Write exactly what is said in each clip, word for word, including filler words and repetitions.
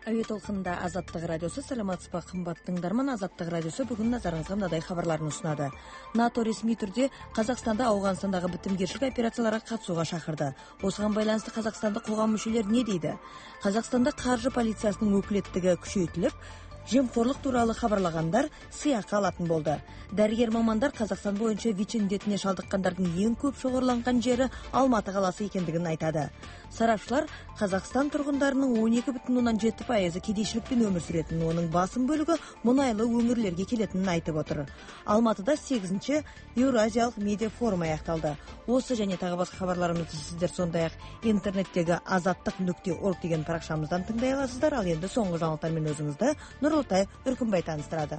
Әуе толқынында Азаттық радиосы, саламатсызбы қымбатты тыңдарман. Азаттық радиосы бүгін назарыңызға мынадай хабарларын ұсынады. НАТО ресми түрде Қазақстанда Ауғанстандағы бітімгершілік операцияларға қатысуға шақырды. Осыған байланысты Қазақстандық қоғам мүшелері не дейді? Қазақстанда қаржы полициясының өкілеттігі күшейтіліп, жемқорлық туралы хабарлағандар сыйақы алатын болды. Дәрігер мамандар Қазақстан бойынша ВИЧ індетіне шалдыққандардың ең көп шоғырланған жері Алматы қаласы екендігін айтады. Сарапшылар Қазақстан тұрғындарының он екі бүтін оннан жеті пайызы кедейшілікпен өмір сүретін, оның басым бөлігі мұнайлы өңірлерге келетінін айтып отыр. Алматыда сегізінші Еуразиялық медиа форум аяқталды. Осы және тағы басқа хабарларымызды сіздер сондай-ақ интернеттегі азаттық нүкте орг деген парақшамыздан тыңдай аласыздар. Ал енді соңғы жаңалықтармен өзіңізді Нұрылтай Үркімбай таныстырады.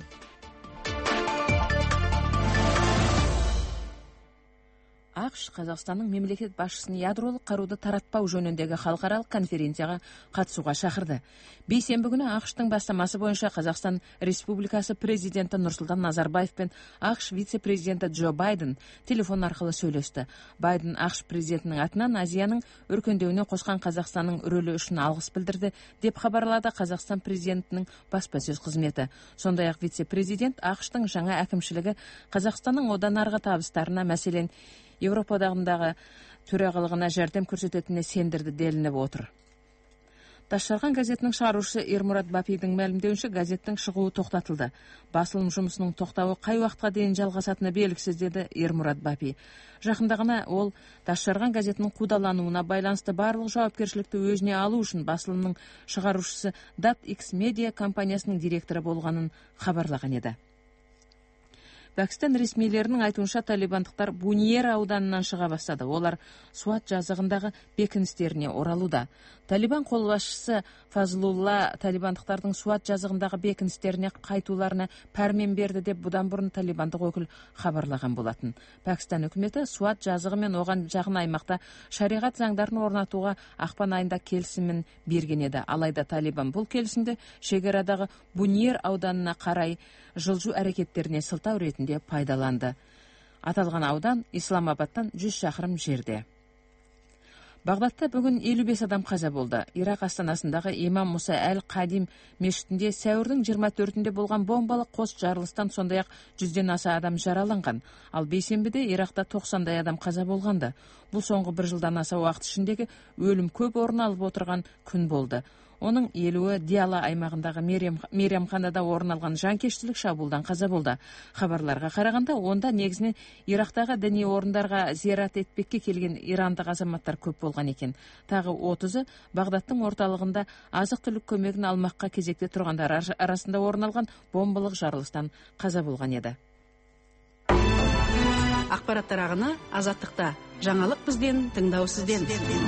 ақш Қазақстанның мемлекет басшысын ядролық қаруды таратпау жөніндегі халықаралық конференцияға қатысуға шақырды. Бейсенбі күні ақштың бастамасы бойынша Қазақстан Республикасы президенті Нұрсұлтан Назарбаев пен ақш вице-президенті Джо Байден телефон арқылы сөйлесті. Байден ақш президентінің атынан Азияның өркендеуіне қосқан Қазақстанның рөлі үшін алғыс білдірді деп хабарлады Қазақстан президентінің баспасөз қызметі. Сондай-ақ вице-президент ақштың жаңа әкімшілігі Қазақстанның одан арғы табыстарына, мәселен Еуропадағындағы төрағалығына жәрдем көрсететініне сендірді делініп отыр. Тасжарған газетінің шығарушысы Ермұрат Бапидің мәлімдеуінше, газеттің шығуы тоқтатылды. Басылым жұмысының тоқтауы қай уақытқа дейін жалғасатыны белгісіз, деді Ермұрат Бапи. Жақында ғана ол Тасжарған газетінің қудалануына байланысты барлық жауапкершілікті өзіне алу үшін басылымның шығарушысы Дат Икс Медиа компаниясының директоры болғанын хабарлаған еді. Пәкістан ресмилерінің айтуынша, талибандықтар Буниер ауданынан шыға бастады. Олар Суат жазығындағы бекіністеріне оралуда. Талибан қолбасшысы Фазлулла талибандықтардың Суат жазығындағы бекіністеріне қайтуларына пәрмен берді деп бұдан бұрын талибандық өкіл хабарлаған болатын. Пәкістан үкіметі Суат жазығы мен оған жақын аймақта шариғат заңдарын орнатуға ақпан айында келісімін берген еді. Алайда талибан бұл келісімді шекарадағы Буниер ауданына қарай жылжу әрекеттеріне сылтау ретінде пайдаланды. Аталған аудан Исламабадтан жүз шақырым жерде. Бағдатта бүгін елу бес адам қаза болды. Ирақ астанасындағы Имам Мұса әл-Қадим мешітінде сәуірдің жиырма төртінде болған бомбалық қос жарылыстан сондай-ақ жүзден аса адам жараланған. Ал бейсенбіде Ирақта тоқсандай адам қаза болғанды. Бұл соңғы бір жылдан аса уақыт ішіндегі өлім көп орын алып отырған күн болды. Оның елуі Диала аймағындағы мейрамханада орын алған жанкештілік шабуылдан қаза болды. Хабарларға қарағанда, онда негізінен Ирақтағы діни орындарға зиярат етпекке келген ирандық азаматтар көп болған екен. Тағы отызы Бағдаттың орталығында азық-түлік көмегін алмаққа кезекте тұрғандар арасында орын алған бомбалық жарылыстан қаза болған еді. Ақпараттар ағыны Азаттықта. Жаңалық бізден, тыңдау сізден.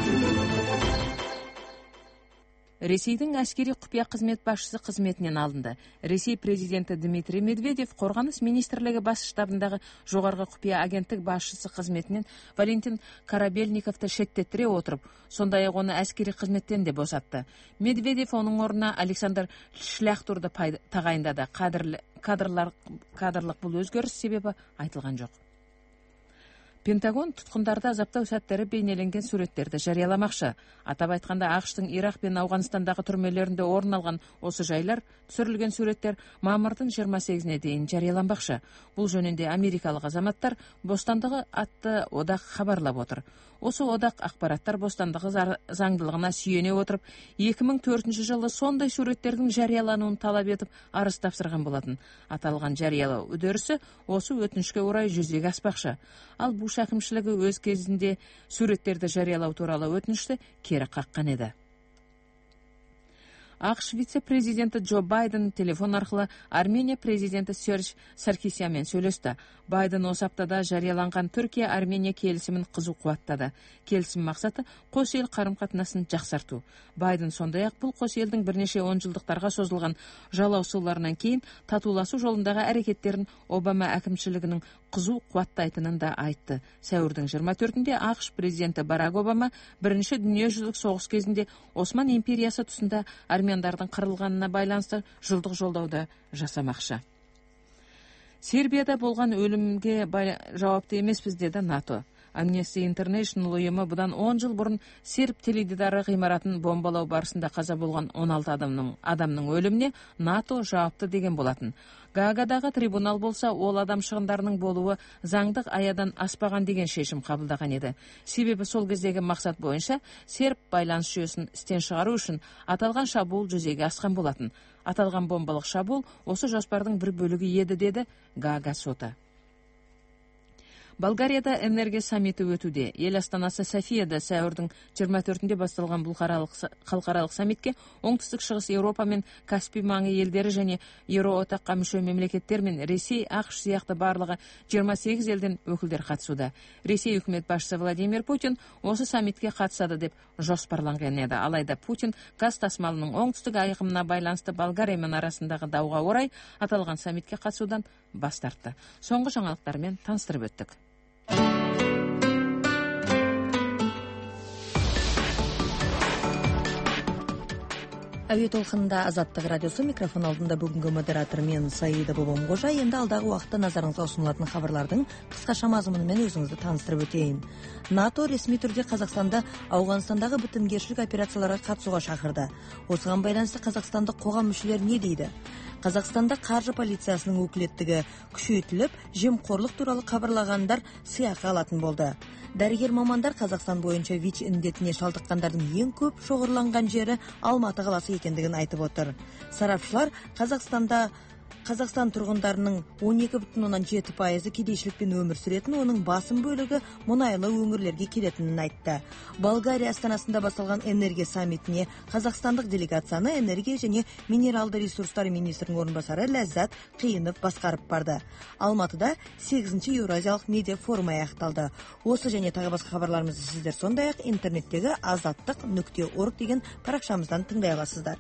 Ресейдің әскери құпия қызмет басшысы қызметінен алынды. Ресей президенті Дмитрий Медведев қорғаныс министрлігі бас штабындағы жоғарғы құпия агенттік басшысы қызметінен Валентин Корабельниковты шеттеттіре отырып, сондай-ақ оны әскери қызметтен де босатты. Медведев оның орнына Александр Шляхтурды тағайындады. Кадрлық бұл өзгеріс себебі айтылған жоқ. Пентагон тұтқындарды азаптау сәттері бейнеленген суреттерді жарияламақшы. Атап айтқанда, ақштың Ирақ пен Ауғанстандағы түрмелерінде орын алған осы жайлар түсірілген суреттер мамырдың жиырма сегізіне дейін жарияланбақшы. Бұл жөнінде америкалық азаматтар бостандығы атты одақ хабарлап отыр. Осы одақ ақпараттар бостандығы заңдылығына сүйене отырып, екі мың төртінші жылы сондай суреттердің жариялануын талап етіп арыз тапсырған болатын. Аталған жариялау үдерісі осы өтінішке орай жүзеге аспақшы. Ал Буш әкімшілігі өз кезінде суреттерді жариялау туралы өтінішті кері қаққан еді. ақш вице-президенті Джо Байден телефон арқылы Армения президенті Серж Саркисянмен сөйлесті. Байден осы аптада жарияланған Түркия-Армения келісімін қызу қуаттады. Келісім мақсаты қос ел қарым-қатынасын жақсарту. Байден сондай-ақ бұл қос елдің бірнеше он жылдықтарға созылған жалаусуларынан кейін татуласу жолындағы әрекеттерін Обама әкімшілігінің қызу қуаттайтынын да айтты. Сәуірдің жиырма төртінде ақш президенті Барак Обама бірінші дүниежүзілік соғыс кезінде Осман империясы тұсында армяндардың қырылғанына байланысты жылдық жолдауды жасамақшы. Сербияда болған өлімге жауапты емеспіз, деді НАТО. Amnesty International ұйымы бұдан он жыл бұрын серб теледидары ғимаратын бомбалау барысында қаза болған он алты адамның адамның өліміне НАТО жауапты деген болатын. Гаагадағы трибунал болса, ол адам шығындарының болуы заңдық аядан аспаған деген шешім қабылдаған еді. Себебі сол кездегі мақсат бойынша серб байланыс жүйесін істен шығару үшін аталған шабуыл жүзеге асқан болатын. Аталған бомбалық шабуыл осы жоспардың бір бөлігі еді, деді Гаага соты. Болгарияда энергия саммиті өтуде. Ел астанасы Софияда сәуірдің жиырма төртінде басталған бұл халықаралық саммитке оңтүстік шығыс Еуропа мен Каспий маңы елдері және Еуроодаққа мүше мемлекеттер мен Ресей, ақш сияқты барлығы жиырма сегіз елден өкілдер қатысуда. Ресей үкімет басшысы Владимир Путин осы саммитке қатысады деп жоспарланған еді. Алайда Путин газ тасымалының оңтүстік ағымына байланысты Болгариямен арасындағы дауға орай аталған саммитке қатысудан бас тартты. Соңғы жаңалықтармен таныстырып өттік. Әуе толқынында Азаттық радиосы, микрофон алдында бүгінгі модератор мен Саида Бобомғожа. Енді алдағы уақытта назарыңызға ұсынылатын хабарлардың қысқаша мазмұнымен өзіңізді таныстырып өтейін. НАТО ресми түрде Қазақстанда Ауғанстандағы бітімгершілік операцияларға қатысуға шақырды. Осыған байланысты қазақстандық қоғам мүшелері не дейді? Қазақстанда қаржы полициясының өкілеттігі күшейтіліп, жемқорлық туралы хабарлағандар сыйақы алатын болды. Дәрігер мамандар Қазақстан бойынша ВИЧ індетіне шалдыққандардың ең көп шоғырланған жері Алматы қаласы екендігін айтып отыр. Сарапшылар Қазақстанда Қазақстан тұрғындарының он екі бүтін оннан жеті пайызы кедейшілікпен өмір сүретін, оның басым бөлігі мұнайлы өңірлерге келетінін айтты. Болгария астанасында басталған энергия саммитіне қазақстандық делегацияны энергия және минералды ресурстар министрінің орынбасары Ләззат Қиынов басқарып барды. Алматыда сегізінші Еуразиялық медиа форумы аяқталды. Осы және тағы басқа хабарларымызды сіздер сондай-ақ интернеттегі азаттық нүкте орг деген парақшамыздан тыңдай аласыздар.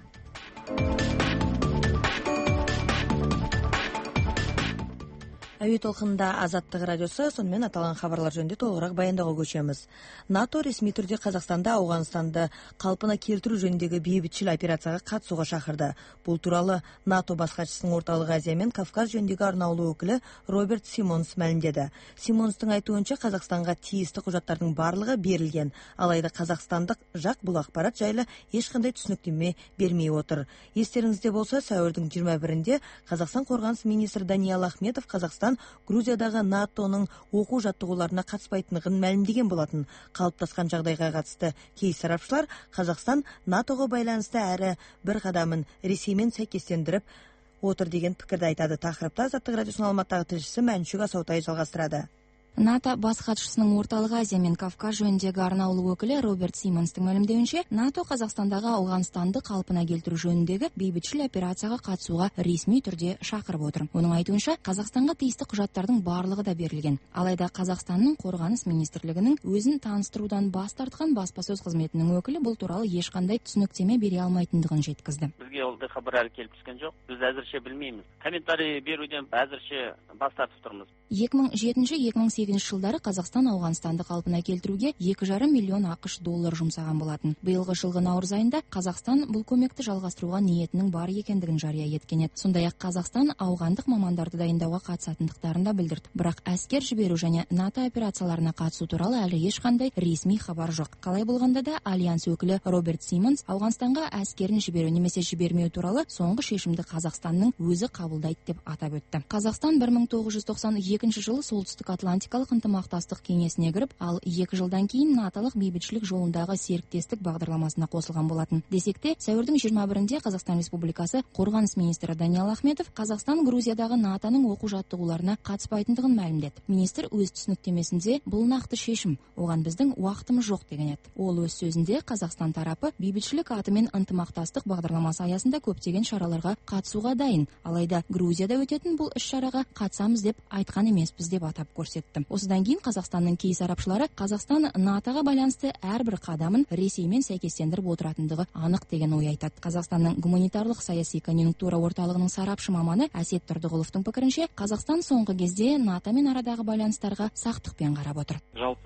Әуе толқынында Азаттық радиосы, сонымен аталған хабарлар жөнінде толығырақ баяндауға көшеміз. НАТО ресми түрде Қазақстанда Ауғанстанды қалпына келтіру жөніндегі бейбітшіл операцияға қатысуға шақырды. Бұл туралы НАТО бас хатшысының Орталық Азия мен Кавказ жөніндегі арнаулы өкілі Роберт Симонс мәлімдеді. Симонстың айтуынша Қазақстанға тиісті құжаттардың барлығы берілген, алайда қазақстандық жақ бұл ақпарат жайлы ешқандай түсініктеме бермей отыр. Естеріңізде болса, сәуірдің жиырма бірінде Қазақстан қорғаныс министрі Даниал Ахметов Қазақстан Грузиядағы НАТОның оқу жаттығуларына қатыспайтындығын мәлімдеген болатын. Қалыптасқан жағдайға қатысты кей сарапшылар Қазақстан НАТОға байланысты әрі бір қадамын Ресеймен сәйкестендіріп отыр деген пікірді айтады. Тақырыпта Азаттық радиосының Алматыдағы тілшісі Мәншүк Асаутай жалғастырады. НАТО бас хатшысының Орталық Азия мен Кавказ жөніндегі арнаулы өкілі Роберт Симонстың мәлімдеуінше, НАТО Қазақстандағы Ауғанстанды қалпына келтіру жөніндегі бейбітшіл операцияға қатысуға ресми түрде шақырып отыр. Оның айтуынша, Қазақстанға тиісті құжаттардың барлығы да берілген. Алайда Қазақстанның қорғаныс министрлігінің өзін таныстырудан бас тартқан баспасөз қызметінің өкілі бұл туралы ешқандай түсініктеме бере алмайтындығын жеткізді. Бізге ол хабар әлі келіп түскен жоқ. Біз әзірше білмейміз. Комментарий беруден әзірше бас тартып тұрмыз. екі мың жетінші - екі мың сегізінші жылдары Қазақстан Ауғанстанды қалпына келтіруге екі жарым миллион ақш доллар жұмсаған болатын. Биылғы жылғы наурыз айында Қазақстан бұл көмекті жалғастыруға ниетінің бар екендігін жария еткен еді. Сондай-ақ Қазақстан ауғандық мамандарды дайындауға қатысатындықтарын да білдірді. Бірақ әскер жіберу және НАТО операцияларына қатысу туралы әлі ешқандай ресми хабар жоқ. Қалай болғанда да Альянс өкілі Роберт Симонс Ауғанстанға әскерін жіберу немесе жібермеу туралы соңғы шешімді Қазақстанның өзі қабылдайды деп атап өтті. Қазақстан бір мың тоғыз жүз тоқсан екінші жылы Солтүстік Атлантикалық ынтымақтастық кеңесіне кіріп, ал екі жылдан кейін наталық бейбітшілік жолындағы серіктестік бағдарламасына қосылған болатын. Десек те, сәуірдің жиырма бірінде Қазақстан Республикасы қорғаныс министрі Даниал Ахметов Қазақстан Грузиядағы натоның оқу жаттығуларына қатыспайтындығын мәлімдеді. Министр өз түсініктемесінде бұл нақты шешім, оған біздің уақытымыз жоқ деген еді. Ол өз сөзінде Қазақстан тарапы бейбітшілік атымен ынтымақтастық бағдарламасы аясында көптеген шараларға қатысуға дайын, алайда Грузияда өтетін бұл іс-шараға қатысамыз деп айтқан емеспіз деп атап көрсетті. Осыдан кейін Қазақстанның кей сарапшылары Қазақстан натоға байланысты әрбір қадамын Ресеймен сәйкестендіріп отыратындығы анық деген ой айтады. Қазақстанның гуманитарлық саяси конъюнктура орталығының сарапшы маманы Әсет Тұрдығұловтың пікірінше, Қазақстан соңғы кезде натомен арадағы байланыстарға сақтықпен қарап отыр. Жалпы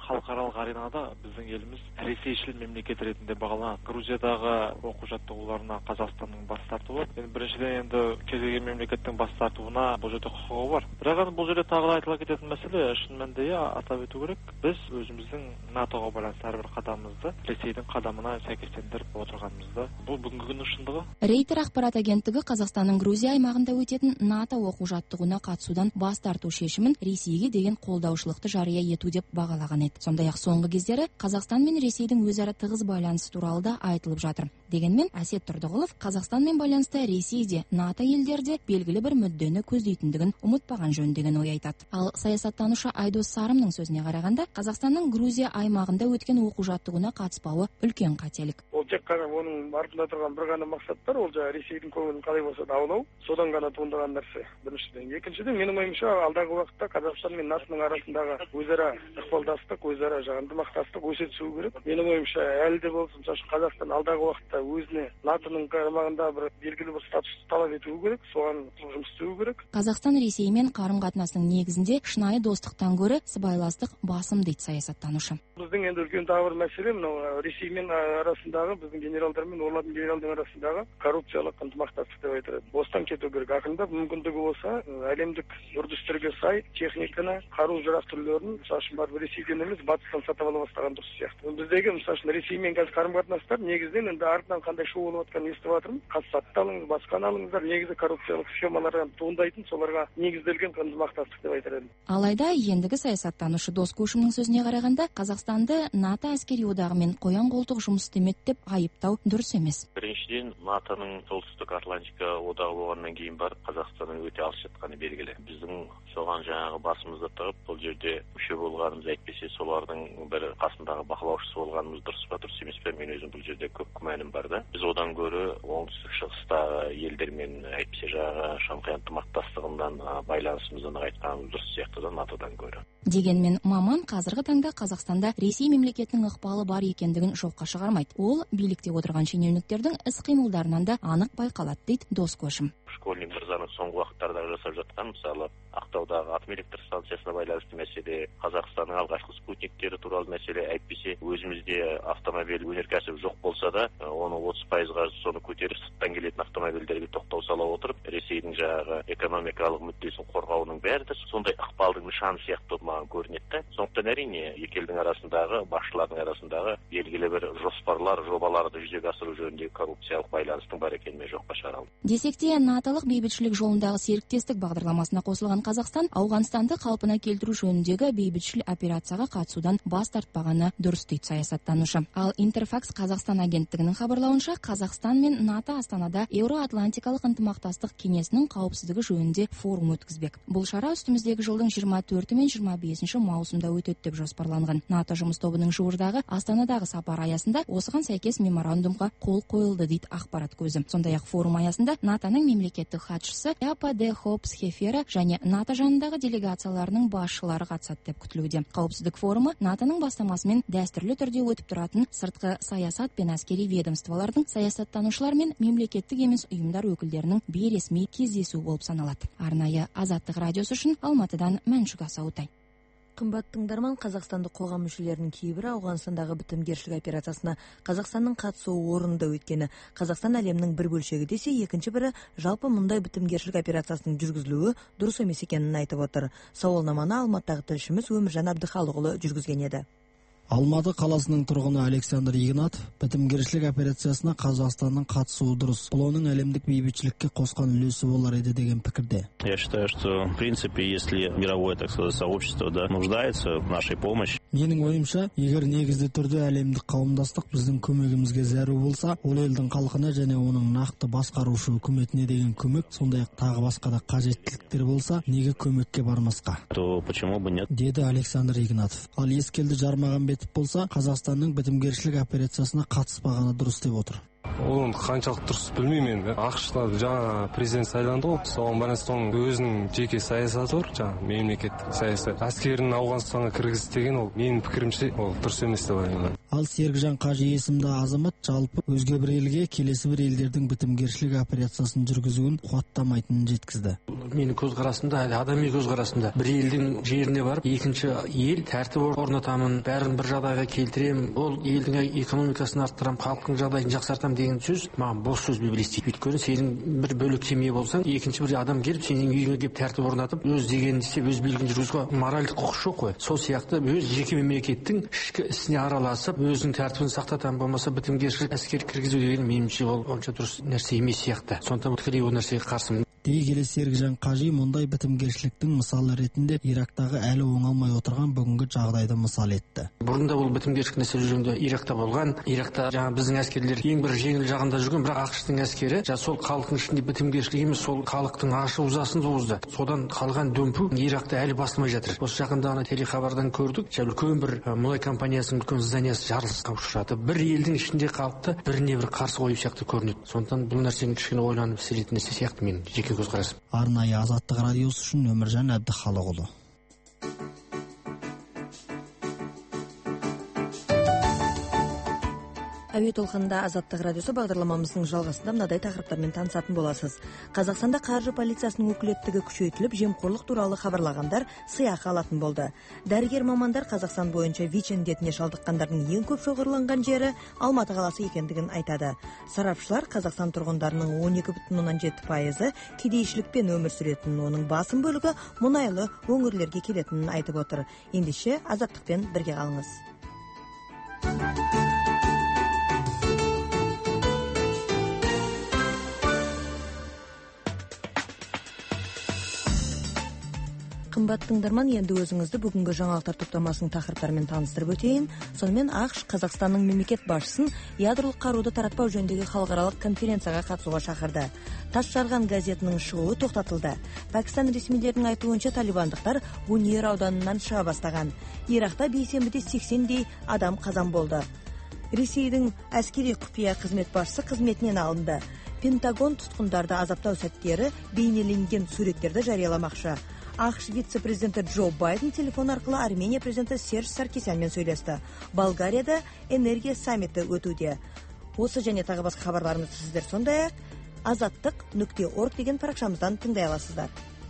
халықаралық аренада біздің еліміз ресейшіл мемлекет ретінде бағаланады. Грузиядағы оқу жаттығуларына Қазақстанның бас тартуы, енді біріншіден енді кез келген мемлекеттің бас тартуына бұл жерде құқығы бар. Бірақ бұл жерде тағы да айтыла кететін мәселе, шын мәнінде атап өту керек, біз өзіміздің натоға байланысты әрбір қадамымызды Ресейдің қадамына сәйкестендіріп отырғанымызды. Бұл бүгінгі күннің шындығы. Рейтер ақпарат агенттігі Қазақстанның Грузия аймағында өтетін НАТО оқу жаттығуына қатысудан бас тарту шешімін Ресейге деген қолдаушылықты жария ету деп бағалаған еді. Сондай-ақ соңғы кездері Қазақстан мен Ресейдің өзара тығыз байланысы туралы да айтылып жатыр. Дегенмен Әсет Тұрдығұлов Қазақстанмен байланысты Ресейде, НАТО елдерде белгілі бір мүддені көздейтіндігін ұмытпаған жөн деген ой айтады. Ал саясаттанушы Айдос Сарымның сөзіне қарағанда, Қазақстанның Грузия аймағында өткен оқу жаттығуына қатыспауы үлкен қателік. Ол тек қана оның артында тұрған бір ғана мақсат бар, ол жаңа Ресейдің көңілін қалай болса да аулау, содан ғана туындаған нәрсе. Біріншіден, екіншіден, менің ойымша, алдағы уақытта Қазақстан мен НАТОның арасындағы өзара ықпалдастық, өзара жаңа ынтымақтастық өсе түсуі керек. Менің ойымша, әлі де болса, мысалы Қазақстан алдағы уақытта өзіне НАТОның қарамағында бір белгілі бір статус талап етуі керек, соған жұмыс істеуі керек. Қазақстан Ресеймен қарым-қатынасының негізінде шынайы достықтан гөрі сыбайластық басым дейді саясаттанушы. Біздің енді үлкен тағы бір мәселе, мынау Ресеймен арасындағы, біздің генералдар мен олардың генералдың арасындағы коррупциялық ынтымақтастық деп айтады. Осыдан кету керек. Ақырындап мүмкіндігі болса, әлемдік үрдістерге сай техниканы, қару-жарақ түрлерін, мысалы үшін барып Ресейден емес, батыстан сатып ала бастаған дұрыс сияқты. Біздегі мысалы үшін Ресеймен қазір қарым-қатынастар негізінен енді артынан қандай шу болып жатқанын естіп жатырмын. Қазсатты алыңыз, басқаны алыңыздар, негізі коррупциялық схемалардан туындайтын, соларға негізделген ынтымақтастық деп айтар едім. Алайда ендігі саясаттанушы Дос Көшімнің сөзіне қарағанда, Қазақстанды НАТО әскери одағымен қоян қолтық жұмыс істемеді деп айыптау дұрыс емес. Біріншіден, НАТОның солтүстік Атлантика одағы болғаннан кейін барып Қазақстанның өте алыс жатқаны белгілі. Біздің соған жаңағы басымызды тығып, бұл жерде мүше болғанымыз, әйтпесе солардың бір қасындағы бақылаушысы болғанымыз дұрыс па, дұрыс емес пе, мен өзім бұл жерде көп күмәнім бар да. Біз одан гөрі оңтүстік шығыстағы елдермен әйтпесе жаңағы Шанхай ынтымақтастығынан байланысымызды нығайтқанымыз дұрыс сияқты да НАТОдан гөрі. Дегенмен маман қазіргі таңда Қазақстанда Ресей мемлекетінің ықпалы бар екендігін жоққа шығармайды. Ол билікте отырған шенеуніктердің іс-қимылдарынан да анық байқалады дейді Дос Көшім. Школьник мырзаның соңғы уақыттарда жасап жатқан, мысалы, Ақтаудағы атом электр станциясына байланысты мәселе, Қазақстанның алғашқы спутниктері туралы мәселе, әйтпесе өзімізде автомобиль өнеркәсібі жоқ болса да, оны отыз пайызға соны көтеріп, сырттан келетін автомобильдерге тоқтау сала отырып, Ресейдің жаңағы экономикалық мүддесін қорғауының бәрі де сондай ықпалдың нышаны сияқты маған көрінеді. Сондықтан әрине екі елдің арасындағы, басшылардың арасындағы белгілі бір жоспарлар, жобаларды жүзеге асыру жөніндегі коррупциялық байланыстың бар екенін мен жоққа шығара алмаймын. Десек те, наталық бейбітшілік жолындағы серіктестік бағдарламасына қосылған Қазақстан Ауғанстанды қалпына келтіру жөніндегі бейбітшіл операцияға қатысудан бас тартпағаны дұрыс дейді саясаттанушы. Ал Интерфакс Қазақстан агенттігінің хабарлауынша, Қазақстан мен НАТО Астанада Еуроатлантикалық ынтымақтастық кеңесінің қауіпсіздігі жөнінде форум өткізбек. Бұл шара үстіміздегі жылдың жиырма төрті мен жиырма бесінші маусымда өтеді деп жоспарланған. НАТО жұмыс тобының жуырдағы Астанадағы сапар аясында осыған сәйкес меморандумға қол қойылды дейді ақпарат көзі. Сондай-ақ форум аясында НАТОның мемлекеттік хатшысы Япа де Хопс Хефера және НАТО жанындағы делегацияларының басшылары қатысады деп күтілуде. Қауіпсіздік форумы НАТОның бастамасымен дәстүрлі түрде өтіп тұратын сыртқы саясат пен әскери ведомстволардың, саясаттанушылар мен мемлекеттік емес ұйымдар өкілдерінің бейресми кездесуі болып саналады. Арнайы Азаттық радиосы үшін Алматыдан Мәншүк Асаутай. Қымбат тыңдарман, қазақстандық қоғам мүшелерінің кейбірі Ауғанстандағы бітімгершілік операциясына Қазақстанның қатысуы орынды өткені. Қазақстан әлемнің бір бөлшегі десе, екінші бірі жалпы мұндай бітімгершілік операциясының жүргізілуі дұрыс емес екенін айтып отыр. Сауалнаманы Алматыдағы тілшіміз Өміржан Әбдіхалықұлы жүргізген еді. Алматы қаласының тұрғыны Александр Игнатов бітімгершілік операциясына Қазақстанның қатысуы дұрыс. Бұл оның әлемдік бейбітшілікке қосқан үлесі болар еді деген пікірде. Я считаю, что в принципе, если мировое, так сказать, сообщество да, нуждается в нашей помощи. Менің ойымша, егер негізді түрде әлемдік қауымдастық біздің көмегімізге зәру болса, ол елдің халқына және оның нақты басқарушы үкіметіне деген көмек, сондай-ақ тағы басқа да қажеттіліктер болса, неге көмекке бармасқа? То почему бы нет? Деді Александр Игнатов. Ал Ескелді Жармағанбетов болса, Қазақстанның бітімгершілік операциясына қатыспағаны дұрыс деп отыр. Оның қаншалық дұрыс білмеймін енді. ақш-та жаңа президент сайланды ғой. Соған байланысты оның өзінің жеке саясаты бар, жаңа мемлекеттік саясат. Әскерін Ауғанстанға кіргіз деген ол менің пікірімше ол дұрыс емес деп ойлаймын. Ал Серікжан Қажы есімді азамат жалпы өзге бір елге келесі бір елдердің бітімгершілік операциясын жүргізуін қуаттамайтынын жеткізді. Менің көзқарасымда, адами көзқарасымда бір елдің жеріне барып, екінші ел тәртіп орнатамын, бәрін бір жағдайға келтіремін, ол елдің экономикасын арттырамын, халықтың жағдайын жақсартамын деген сөз маған бос сөз болып елестейді. Өйткені сенің бір бөлек семья болсаң, екінші бір адам келіп сенің үйіңе келіп тәртіп орнатып, өз дегенін істеп, өз билігін жүргізуге моральдық құқық жоқ қой. Сол сияқты өз жеке мемлекеттің ішкі ісіне араласып, өзінің тәртібін сақтатам, болмаса бітімгершілік әскер кіргізу деген меніңше ол онша дұрыс нәрсе емес сияқты. Сондықтан тікелей ол нәрсеге қарсымын. Дей келе Серікжан Қажи мұндай бітімгершіліктің мысалы ретінде Ирактағы әлі оңалмай отырған бүгінгі жағдайды мысал етті. Бұрында ол бітімгершілік нәрсе жүргенде Иракта болған. Иракта жаңа біздің әскерлер ең бір жеңіл жағында жүрген, бірақ ақш-тың әскері жаңа сол халықтың ішінде бітімгершілік емес, сол халықтың ашу-ызасын туғызды. Содан қалған дүмпу Иракта әлі басылмай жатыр. Осы жақында ғана телехабардан көрдік, үлкен бір мұнай компаниясының үлкен зданиясы жарылысқа ұшырады. Бір елдің ішінде халықты біріне бір қарсы қойып сияқты көрінеді. Сондықтан бұл нәрсені кішкене ойланып істелетін нәрсе сияқты мен жеке көзқарасым. Арнайы Азаттық радиосы үшін Өміржан Әбдіхалықұлы. Әуе толқынында Азаттық радиосы бағдарламамыздың жалғасында мынадай тақырыптармен танысатын боласыз. Қазақстанда қаржы полициясының өкілеттігі күшейтіліп, жемқорлық туралы хабарлағандар сыйақы алатын болды. Дәрігер мамандар Қазақстан бойынша ВИЧ індетіне шалдыққандардың ең көп шоғырланған жері Алматы қаласы екендігін айтады. Сарапшылар Қазақстан тұрғындарының он екі бүтін оннан жеті пайызы кедейшілікпен өмір сүретінін, оның басым бөлігі мұнайлы өңірлерге келетінін айтып отыр. Ендеше Азаттықпен бірге қалыңыз. Қымбат тыңдарман, енді өзіңізді бүгінгі жаңалықтар топтамасының тақырыптарымен таныстырып өтейін. Сонымен ақш Қазақстанның мемлекет басшысын ядролық қаруды таратпау жөніндегі халықаралық конференцияға қатысуға шақырды. Тас жарған газетінің шығуы тоқтатылды. Пәкістан ресмилерінің айтуынша талибандықтар Гуньер ауданынан шыға бастаған. Иракта бейсенбіде сексендей адам қазан болды. Ресейдің әскери құпия қызмет басшысы қызметінен алынды. Пентагон тұтқындарды азаптау сәттері бейнеленген суреттерді жарияламақшы. ақш вице-президенті Джо Байден телефон арқылы Армения президенті Серж Саркисянмен сөйлесті. Болгарияда энергия саммиті өтуде. Осы және тағы басқа хабарларымызды сіздер сондай-ақ азаттық нүкте орг деген парақшамыздан тыңдай аласыздар.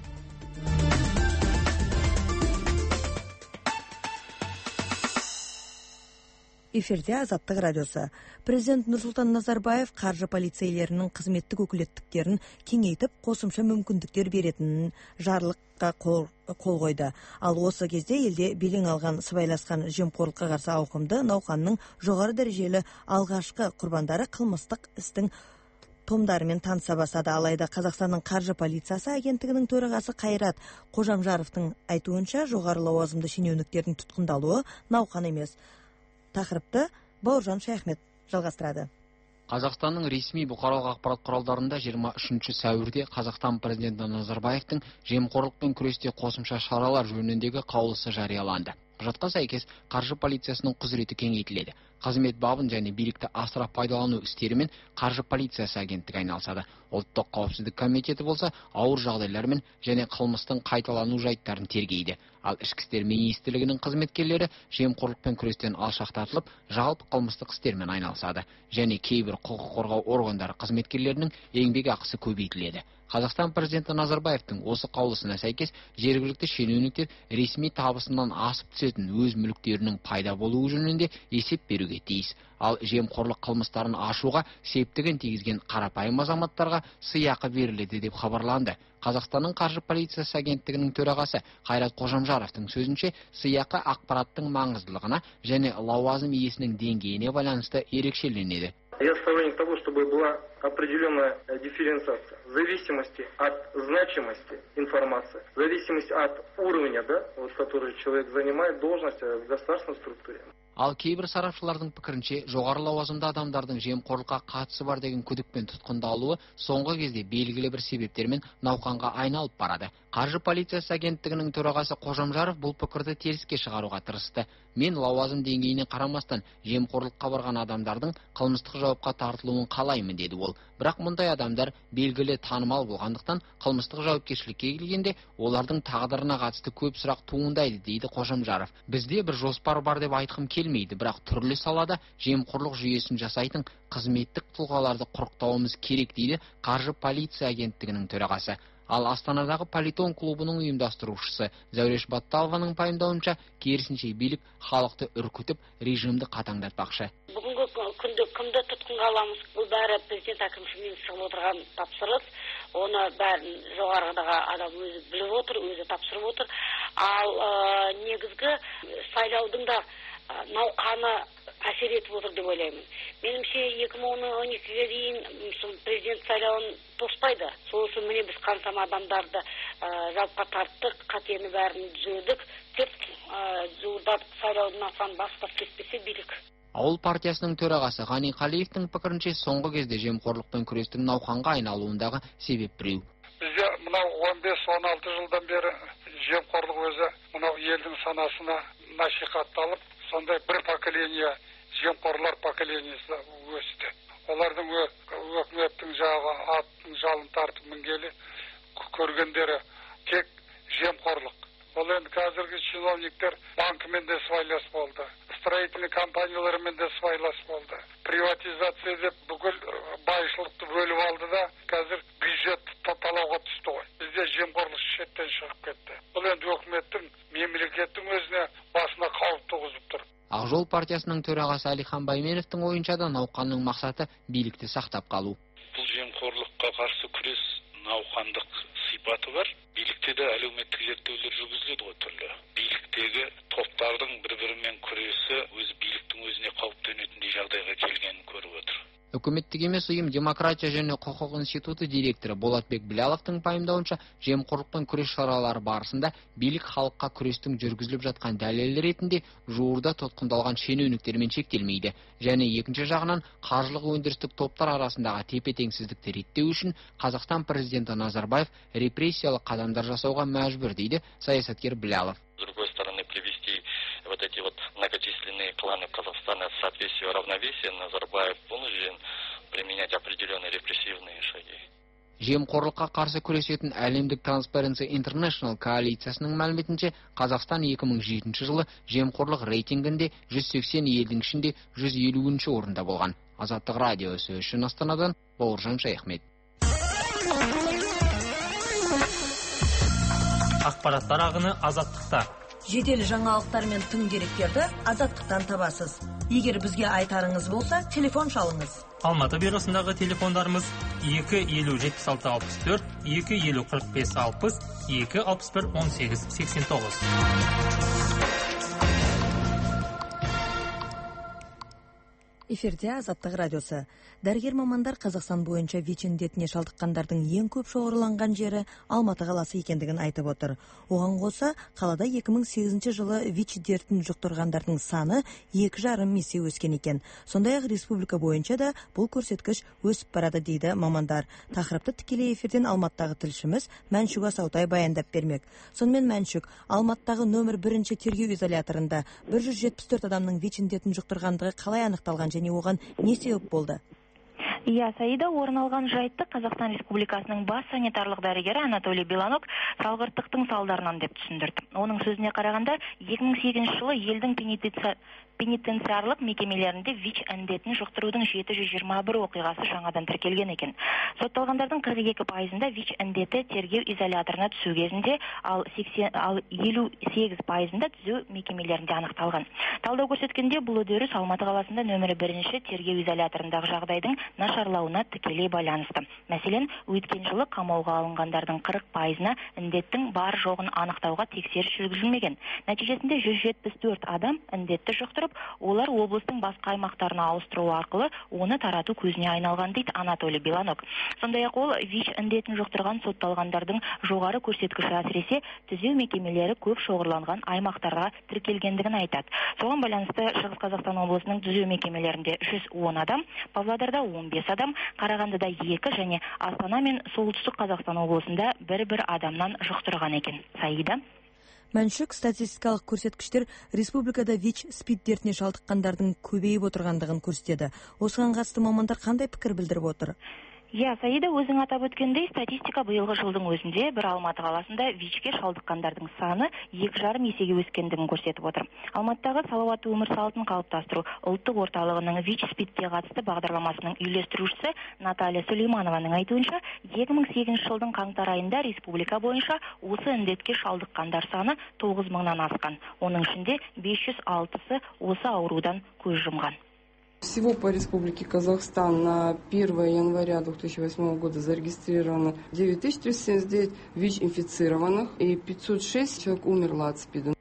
Эфирде Азаттық радиосы. Президент Нұрсұлтан Назарбаев қаржы полицейлерінің қызметтік өкілеттіктерін кеңейтіп, қосымша мүмкіндіктер беретінін жарлыққа қол, қол қойды. Ал осы кезде елде белең алған сыбайласқан жемқорлыққа қарсы ауқымды науқанның жоғары дәрежелі алғашқы құрбандары қылмыстық істің томдарымен таныса бастады. Алайда Қазақстанның қаржы полициясы агенттігінің төрағасы Қайрат Қожамжаровтың айтуынша жоғары лауазымды шенеуніктердің тұтқындалуы науқан емес. Тақырыпты Бауыржан Шаяхмет жалғастырады. Қазақстанның ресми бұқаралық ақпарат құралдарында жиырма үшінші сәуірде Қазақстан президенті Назарбаевтың жемқорлықпен күресте қосымша шаралар жөніндегі қаулысы жарияланды. Құжатқа сәйкес қаржы полициясының құзыреті кеңейтіледі. Қызмет бабын және билікті асыра пайдалану істерімен қаржы полициясы агенттігі айналысады. Ұлттық қауіпсіздік комитеті болса ауыр жағдайлармен және қылмыстың қайталану жайттарын тергейді. Ал ішкі істер министрлігінің қызметкерлері жемқорлықпен күрестен алшақтатылып, жалпы қылмыстық істермен айналысады. Және кейбір құқық қорғау органдары қызметкерлерінің еңбек ақысы көбейтіледі. Қазақстан президенті Назарбаевтың осы қаулысына сәйкес жергілікті шенеуніктер ресми табысынан асып түсетін өз мүліктерінің пайда болуы жөнінде есеп беруге тиіс. Ал жемқорлық қылмыстарын ашуға септігін тигізген қарапайым азаматтарға сыйақы беріледі деп хабарланды. Қазақстанның қаржы полициясы агенттігінің төрағасы Қайрат Қожамжаровтың сөзінше, сыйақы ақпараттың маңыздылығына және лауазым иесінің деңгейіне байланысты ерекшеленеді. Я сторонник того, чтобы была определенная дифференциация в зависимости от значимости информации, в зависимости от уровня, да, вот, который человек занимает должность в государственной структуре. Ал кейбір сарапшылардың пікірінше, жоғары лауазымды адамдардың жемқорлыққа қатысы бар деген күдікпен тұтқындалуы соңғы кезде белгілі бір себептермен науқанға айналып барады. Қаржы полициясы агенттігінің төрағасы Қожамжаров бұл пікірді теріске шығаруға тырысты. Мен лауазым деңгейіне қарамастан жемқорлыққа барған адамдардың қылмыстық жауапқа тартылуын қалаймын деді ол. Бірақ мұндай адамдар белгілі танымал болғандықтан қылмыстық жауапкершілікке келгенде олардың тағдырына қатысты көп сұрақ туындайды дейді Қожамжаров. Бізде бір жоспар бар деп айтқым келмейді, бірақ түрлі салада жемқорлық жүйесін жасайтын қызметтік тұлғаларды құрықтауымыз керек дейді Қаржы полиция агенттігінің төрағасы. Ал Астанадағы Политон клубының ұйымдастырушысы Зәуреш Батталованың пайымдауынша, керісінше билік халықты үркітіп, режимді қатаңдатпақшы. Бүгінгі күнде кімді тұтқынға аламыз? Бұл бәрі президент әкімшілігінен шығып отырған тапсырыс. Оны бәрін жоғарыдағы адам өзі біліп отыр, өзі тапсырып отыр. Ал негізгі сайлаудың да науқаны әсер етіп отыр деп ойлаймын. Меніңше екі мың он екіге дейін президент сайлауын тоспайды. Сол үшін міне біз қаншама адамдарды жауапқа тарттық, қатені бәрін түзедік. Тек жуырда сайлаудан бастап кетпесе билік. Ауыл партиясының төрағасы Ғани Қалиевтің пікірінше, соңғы кезде жемқорлықпен күрестің науқанға айналуындағы себеп біреу. Бізде мынау он бес он алты жылдан бері жемқорлық өзі мынау елдің санасына насихатталып, сондай бір поколение жемқорлар поколениясы өсті. Олардың өкіметтің жағы аттың жалын тартып мінгелі көргендері тек жемқорлық. Ол енді қазіргі чиновниктер банкімен де сыбайлас болды, строительный компаниялармен де сыбайлас болды. Приватизация деп бүкіл байшылықты бөліп алды да, қазір бюджетті талауға түсті ғой. Бізде жемқорлық шеттен шығып кетті. Бұл енді өкіметтің, мемлекеттің өзіне басына қауіп туғызып тұр. Ақжол партиясының төрағасы Әлихан Байменовтің ойынша да науқанның мақсаты билікті сақтап қалу. Бұл жемқорлыққа қарсы күрес науқандық сипаты бар. Билікте де әлеуметтік зерттеулер жүргізіледі ғой түрлі. Биліктегі топтардың бір-бірімен күресі өзі биліктің өзіне қауіп төнетіндей жағдайға келгенін көріп отыр. Үкіметтік емес ұйым Демократия және құқық институты директоры Болатбек Біляловтың пайымдауынша, жемқорлықпен күрес шаралары барысында билік халыққа күрестің жүргізіліп жатқан дәлелі ретінде жуырда тұтқындалған шенеуніктермен шектелмейді. Және екінші жағынан қаржылық өндірістік топтар арасындағы тепе-теңсіздікті реттеу үшін Қазақстан президенті Назарбаев репрессиялық қадамдар жасауға мәжбүр дейді саясаткер Білялов. С другой стороны, привести вот эти вот многочисленные кланы Казахстана в соответствие равновесия, Назарбаев вынужден применять определенные репрессивные шаги. Жемқорлыққа қарсы күресетін әлемдік Transparency International коалициясының мәліметінше, Қазақстан екі мың жетінші жылы жемқорлық рейтингінде жүз сексен елдің ішінде жүз елуінші орында болған. Азаттық радиосы үшін Астанадан Бауыржан Шайхмет. Ақпараттар ағыны Азаттықта. Жедел жаңалықтар мен тың деректерді Азаттықтан табасыз. Егер бізге айтарыңыз болса, телефон шалыңыз. Алматы бюросындағы телефондарымыз екі елу жетпіс алты алпыс төрт, екі елу қырық бес алпыс, екі алпыс бір он сегіз сексен тоғыз. Эфирде Азаттық радиосы. Дәрігер мамандар Қазақстан бойынша ВИЧ індетіне шалдыққандардың ең көп шоғырланған жері Алматы қаласы екендігін айтып отыр. Оған қоса, қалада екі мың сегізінші жылы ВИЧ дертін жұқтырғандардың саны екі жарым есе өскен екен. Сондай-ақ республика бойынша да бұл көрсеткіш өсіп барады дейді мамандар. Тақырыпты тікелей эфирден Алматыдағы тілшіміз Мәншүк Асаутай баяндап бермек. Сонымен Мәншүк, Алматыдағы нөмір бірінші тергеу изоляторында бір жүз жетпіс төрт адамның ВИЧ індетін жұқтырғандығы қалай анықталған және оған не себеп болды? Иә, Саида, орын алған жайтты Қазақстан Республикасының бас санитарлық дәрігері Анатолий Беланок салғырттықтың салдарынан деп түсіндірді. Оның сөзіне қарағанда, екі мың сегізінші жылы елдің пенитенциарлық мекемелерінде ВИЧ індетін жұқтырудың жеті жүз жиырма бір оқиғасы жаңадан тіркелген екен. Сотталғандардың қырық екі пайызында ВИЧ індеті тергеу изоляторына түсу кезінде, ал елу сегіз пайызында түзеу мекемелерінде анықталған. Талдау көрсеткенде, бұл үдеріс Алматы қаласында нөмірі бірінші тергеу изоляторындағы жағдайдың нашарлауына тікелей байланысты. Мәселен, өткен жылы қамауға алынғандардың қырық пайызына індеттің бар жоғын анықтауға тексеріс жүргізілмеген. Нәтижесінде жүз жетпіс төрт адам індетті жұқтырып, жүргізіліп, олар облыстың басқа аймақтарына ауыстыру арқылы оны тарату көзіне айналған дейді Анатолий Беланок. Сондай-ақ ол ВИЧ індетін жұқтырған сотталғандардың жоғары көрсеткіші әсіресе түзеу мекемелері көп шоғырланған аймақтарға тіркелгендігін айтады. Соған байланысты Шығыс Қазақстан облысының түзеу мекемелерінде жүз он адам, Павлодарда он бес адам, Қарағандыда екі және Астана мен Солтүстік Қазақстан облысында бір-бір адамнан жұқтырған екен. Саида. Мәншүк статистикалық көрсеткіштер республикада ВИЧ СПИД дертіне шалдыққандардың көбейіп отырғандығын көрсетеді. Осыған қатысты мамандар қандай пікір білдіріп отыр? Я, Саида, өзің атап өткендей, статистика биылғы жылдың өзінде бір Алматы қаласында ВИЧ-ке шалдыққандардың саны екі жарым есеге өскендігін көрсетіп отыр. Алматыдағы салауатты өмір салтын қалыптастыру ұлттық орталығының ВИЧ СПИД-ке қатысты бағдарламасының үйлестірушісі Наталья Сулейманованың айтуынша, екі мың сегізінші жылдың қаңтар айында республика бойынша осы індетке шалдыққандар саны тоғыз мыңнан асқан. Оның ішінде бес жүз алтысы осы аурудан көз жұмған. Всего по Республике Казахстан на первое января две тысячи восьмого года зарегистрировано девять тысяч триста семьдесят девять ВИЧ-инфицированных и пятьсот шесть человек умерло от СПИДа.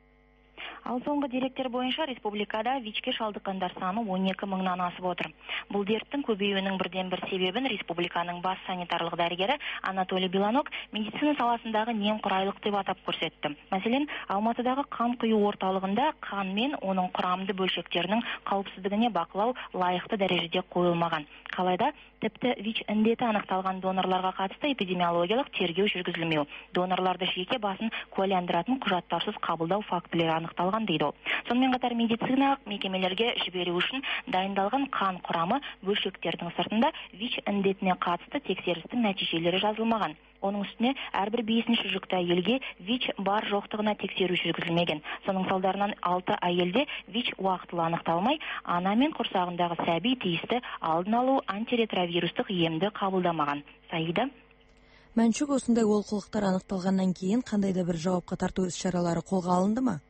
Ал соңғы деректер бойынша республикада ВИЧ-ке шалдыққандар саны он екі мыңнан асып отыр. Бұл дерттің көбеюінің бірден бір себебін республиканың бас санитарлық дәрігері Анатолий Беланок медицина саласындағы немқұрайлық деп атап көрсетті. Мәселен, Алматыдағы қан құю орталығында қан мен оның құрамды бөлшектерінің қауіпсіздігіне бақылау лайықты дәрежеде қойылмаған. Қалайда тіпті ВИЧ індеті анықталған донорларға қатысты эпидемиологиялық тергеу жүргізілмеу, донорларды жеке басын куәландыратын құжаттарсыз қабылдау фактілері анықталған дейді ол. Сонымен қатар медициналық мекемелерге жіберу үшін дайындалған қан құрамы бөлшектердің сыртында ВИЧ індетіне қатысты тексерістің нәтижелері жазылмаған. Оның үстіне әрбір бесінші жүкті әйелге ВИЧ бар жоқтығына тексеру жүргізілмеген. Соның салдарынан алты әйелде ВИЧ уақытылы анықталмай, ана мен құрсағындағы сәби тиісті алдын алу антиретровирустық емді қабылдамаған. Саида. Мәншүк, осындай олқылықтар анықталғаннан кейін қандай да бір жауапқа тарту іс-шаралары қолға алынды ма?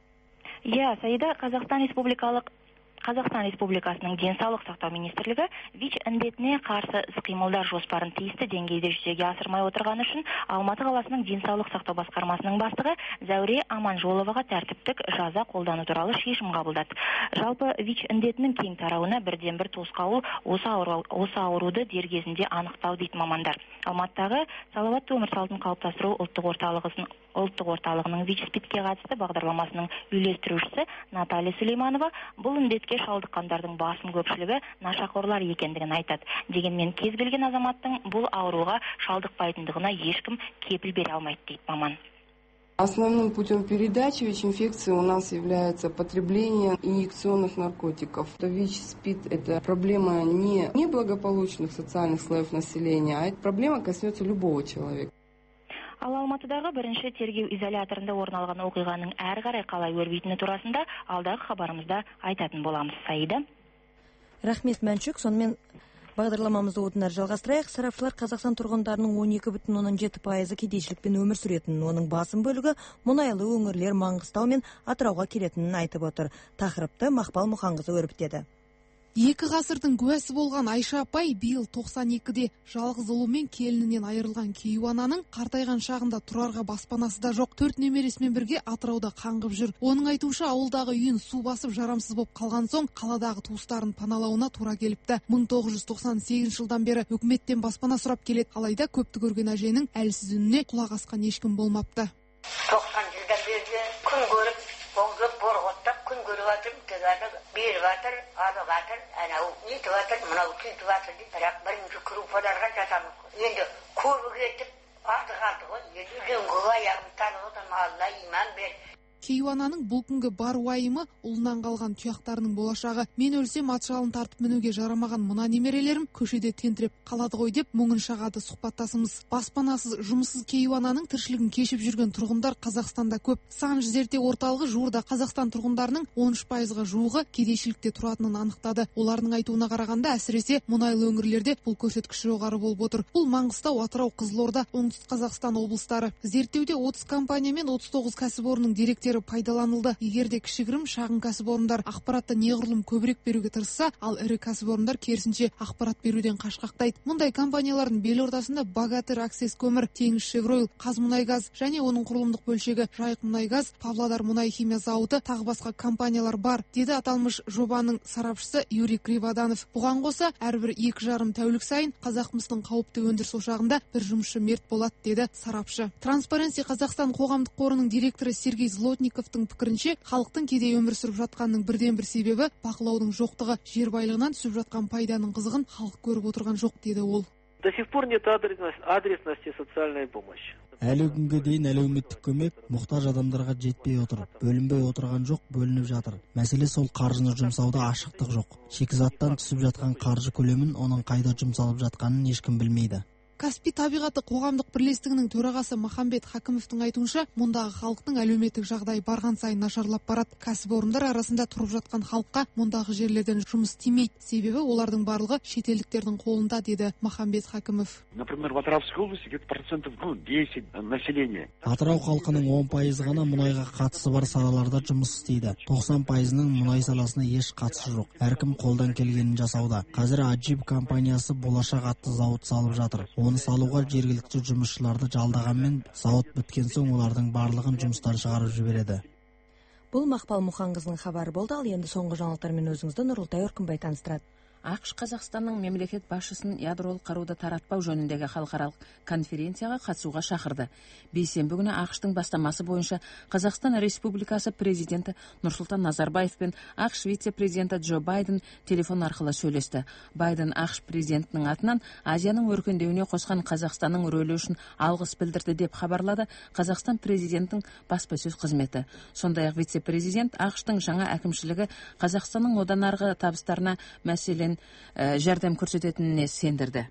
Я, Саида, Қазақстан Республикалық Қазақстан Республикасының денсаулық сақтау министрлігі ВИЧ індетіне қарсы іс-қимылдар жоспарын тиісті деңгейде жүзеге асырмай отырғаны үшін Алматы қаласының денсаулық сақтау басқармасының бастығы Зәуре Аманжоловаға тәртіптік жаза қолдану туралы шешім қабылдады. Жалпы ВИЧ індетінің кең тарауына бірден бір тосқауыл осы ауру, осы ауруды дер кезінде анықтау дейді мамандар. Алматыдағы салауатты өмір салтын қалыптастыру ұлттық орталығының ұлттық орталығының ВИЧ СПИД-ке қатысты бағдарламасының үйлестірушісі Наталья Сулейманова бұл індетке шалдыққандардың басым көпшілігі нашақорлар екендігін айтады. Дегенмен кез келген азаматтың бұл ауруға шалдықпайтындығына ешкім кепіл бере алмайды дейді маман. Основным путем передачи ВИЧ-инфекции у нас является потребление инъекционных наркотиков. ВИЧ-СПИД – это проблема не неблагополучных социальных слоев населения, а эта проблема коснется любого человека. Ал Алматыдағы бірінші тергеу изоляторында орын алған оқиғаның әрі қарай қалай өрбитіні турасында алдағы хабарымызда айтатын боламыз. Саида. Рахмет, Мәншүк. Сонымен бағдарламамызды одан әрі жалғастырайық. Сарапшылар Қазақстан тұрғындарының он екі бүтін оннан жеті пайызы кедейшілікпен өмір сүретінін, оның басым бөлігі мұнайлы өңірлер Маңғыстау мен Атырауға келетінін айтып отыр. Тақырыпты Мақпал Мұханқызы өрбітеді. Екі ғасырдың куәсі болған Айша апай биыл тоқсан екіде жалғыз ұлы мен келінінен айырылған кейуананың қартайған шағында тұрарға баспанасы да жоқ. Төрт немересімен бірге Атырауда қаңғып жүр. Оның айтуынша ауылдағы үйін су басып жарамсыз болып қалған соң қаладағы туыстарын паналауына тура келіпті. мың тоғыз жүз тоқсан сегізінші жылдан бері үкіметтен баспана сұрап келеді. Алайда көпті көрген әженің әлсіз үніне құлақ асқан ешкім болмапты. тоқсан жылдан бері күн көріп, оңдап борғоттап күн көріп жатыр, тегады беріп жатыр, алып жатыр, анау нетіп жатыр, мынау сөйтіп жатыр дейді. Бірақ бірінші группаларға жатамыз. Енді көбі кетіп артық-артық ғой. Енді үйленгіге аяғым танып отырмын, Алла иман бер. Кейуананың бұл күнгі бар уайымы ұлынан қалған тұяқтарының болашағы. Мен өлсем ат жалын тартып мінуге жарамаған мына немерелерім көшеде тентіреп қалады ғой деп мұңын шағады сұхбаттасымыз. Баспанасыз, жұмыссыз кейуананың тіршілігін кешіп жүрген тұрғындар Қазақстанда көп. Сан зерттеу орталығы жуырда Қазақстан тұрғындарының он үш пайызға жуығы кедейшілікте тұратынын анықтады. Олардың айтуына қарағанда әсіресе мұнайлы өңірлерде бұл көрсеткіш жоғары болып отыр. Бұл Маңғыстау, Атырау, Қызылорда, Оңтүстік Қазақстан облыстары. Зерттеуде отыз компания мен отыз тоғыз кәсіпорынның деректері мүмкіндіктері пайдаланылды. Егерде кішігірім шағын кәсіпорындар ақпаратты неғұрлым көбірек беруге тырысса, ал ірі кәсіпорындар керісінше ақпарат беруден қашқақтайды. Мұндай компаниялардың бел ортасында Богатырь Аксес көмір, Теңізшевройл, Қазмұнайгаз және оның құрылымдық бөлшегі Жайық мұнайгаз, Павлодар мұнай химия зауыты тағы басқа компаниялар бар, деді аталмыш жобаның сарапшысы Юрий Криводанов. Бұған қоса, әрбір екі жарым тәулік сайын Қазақмыстың қауіпті өндіріс ошағында бір жұмысшы мерт болады, деді сарапшы. Транспаренси Қазақстан қоғамдық қорының директоры Сергей Злотниковтың пікірінше, халықтың кедей өмір сүріп жатқанның бірден бір себебі бақылаудың жоқтығы, жер байлығынан түсіп жатқан пайданың қызығын халық көріп отырған жоқ, деді ол. До сих пор нет адресности социальной помощи. Әлі күнге дейін әлеуметтік көмек мұқтаж адамдарға жетпей отыр. Бөлінбей отырған жоқ, бөлініп жатыр. Мәселе сол қаржыны жұмсауда ашықтық жоқ. Шикізаттан түсіп жатқан қаржы көлемін, оның қайда жұмсалып жатқанын ешкім білмейді. Каспий табиғаты қоғамдық бірлестігінің төрағасы Махамбет Хакимовтың айтуынша, мұндағы халықтың әлеуметтік жағдайы барған сайын нашарлап барады. Кәсіпорындар арасында тұрып жатқан халыққа мұндағы жерлерден жұмыс тимейді, себебі олардың барлығы шетелдіктердің қолында, деді Махамбет Хакимов. Например, в Атырауской области где-то процентов десять населения. Атырау халқының он пайызы ғана мұнайға қатысы бар салаларда жұмыс істейді. тоқсан пайызының мұнай саласына еш қатысы жоқ. Әркім қолдан келгенін жасауда. Қазір Аджиб компаниясы болашақ атты зауыт салып жатыр. Оны салуға жергілікті жұмысшыларды жалдағанмен, зауыт біткен соң олардың барлығын жұмыстан шығарып жібереді. Бұл Мақпал Мұханқызының хабары болды. Ал енді соңғы жаңалықтармен өзіңізді Нұрылтай Өркінбай таныстырады. ақш Қазақстанның мемлекет басшысын ядролық қаруды таратпау жөніндегі халықаралық конференцияға қатысуға шақырды. Бейсенбі күні ақштың бастамасы бойынша Қазақстан Республикасы президенті Нұрсұлтан Назарбаев пен ақш вице-президенті Джо Байден телефон арқылы сөйлесті. Байден ақш президентінің атынан Азияның өркендеуіне қосқан Қазақстанның рөлі үшін алғыс білдірді деп хабарлады Қазақстан президентінің баспасөз қызметі. Сондай-ақ вице-президент ақштың жаңа әкімшілігі Қазақстанның одан арғы табыстарына мәселен жәрдем көрсететініне сендірді.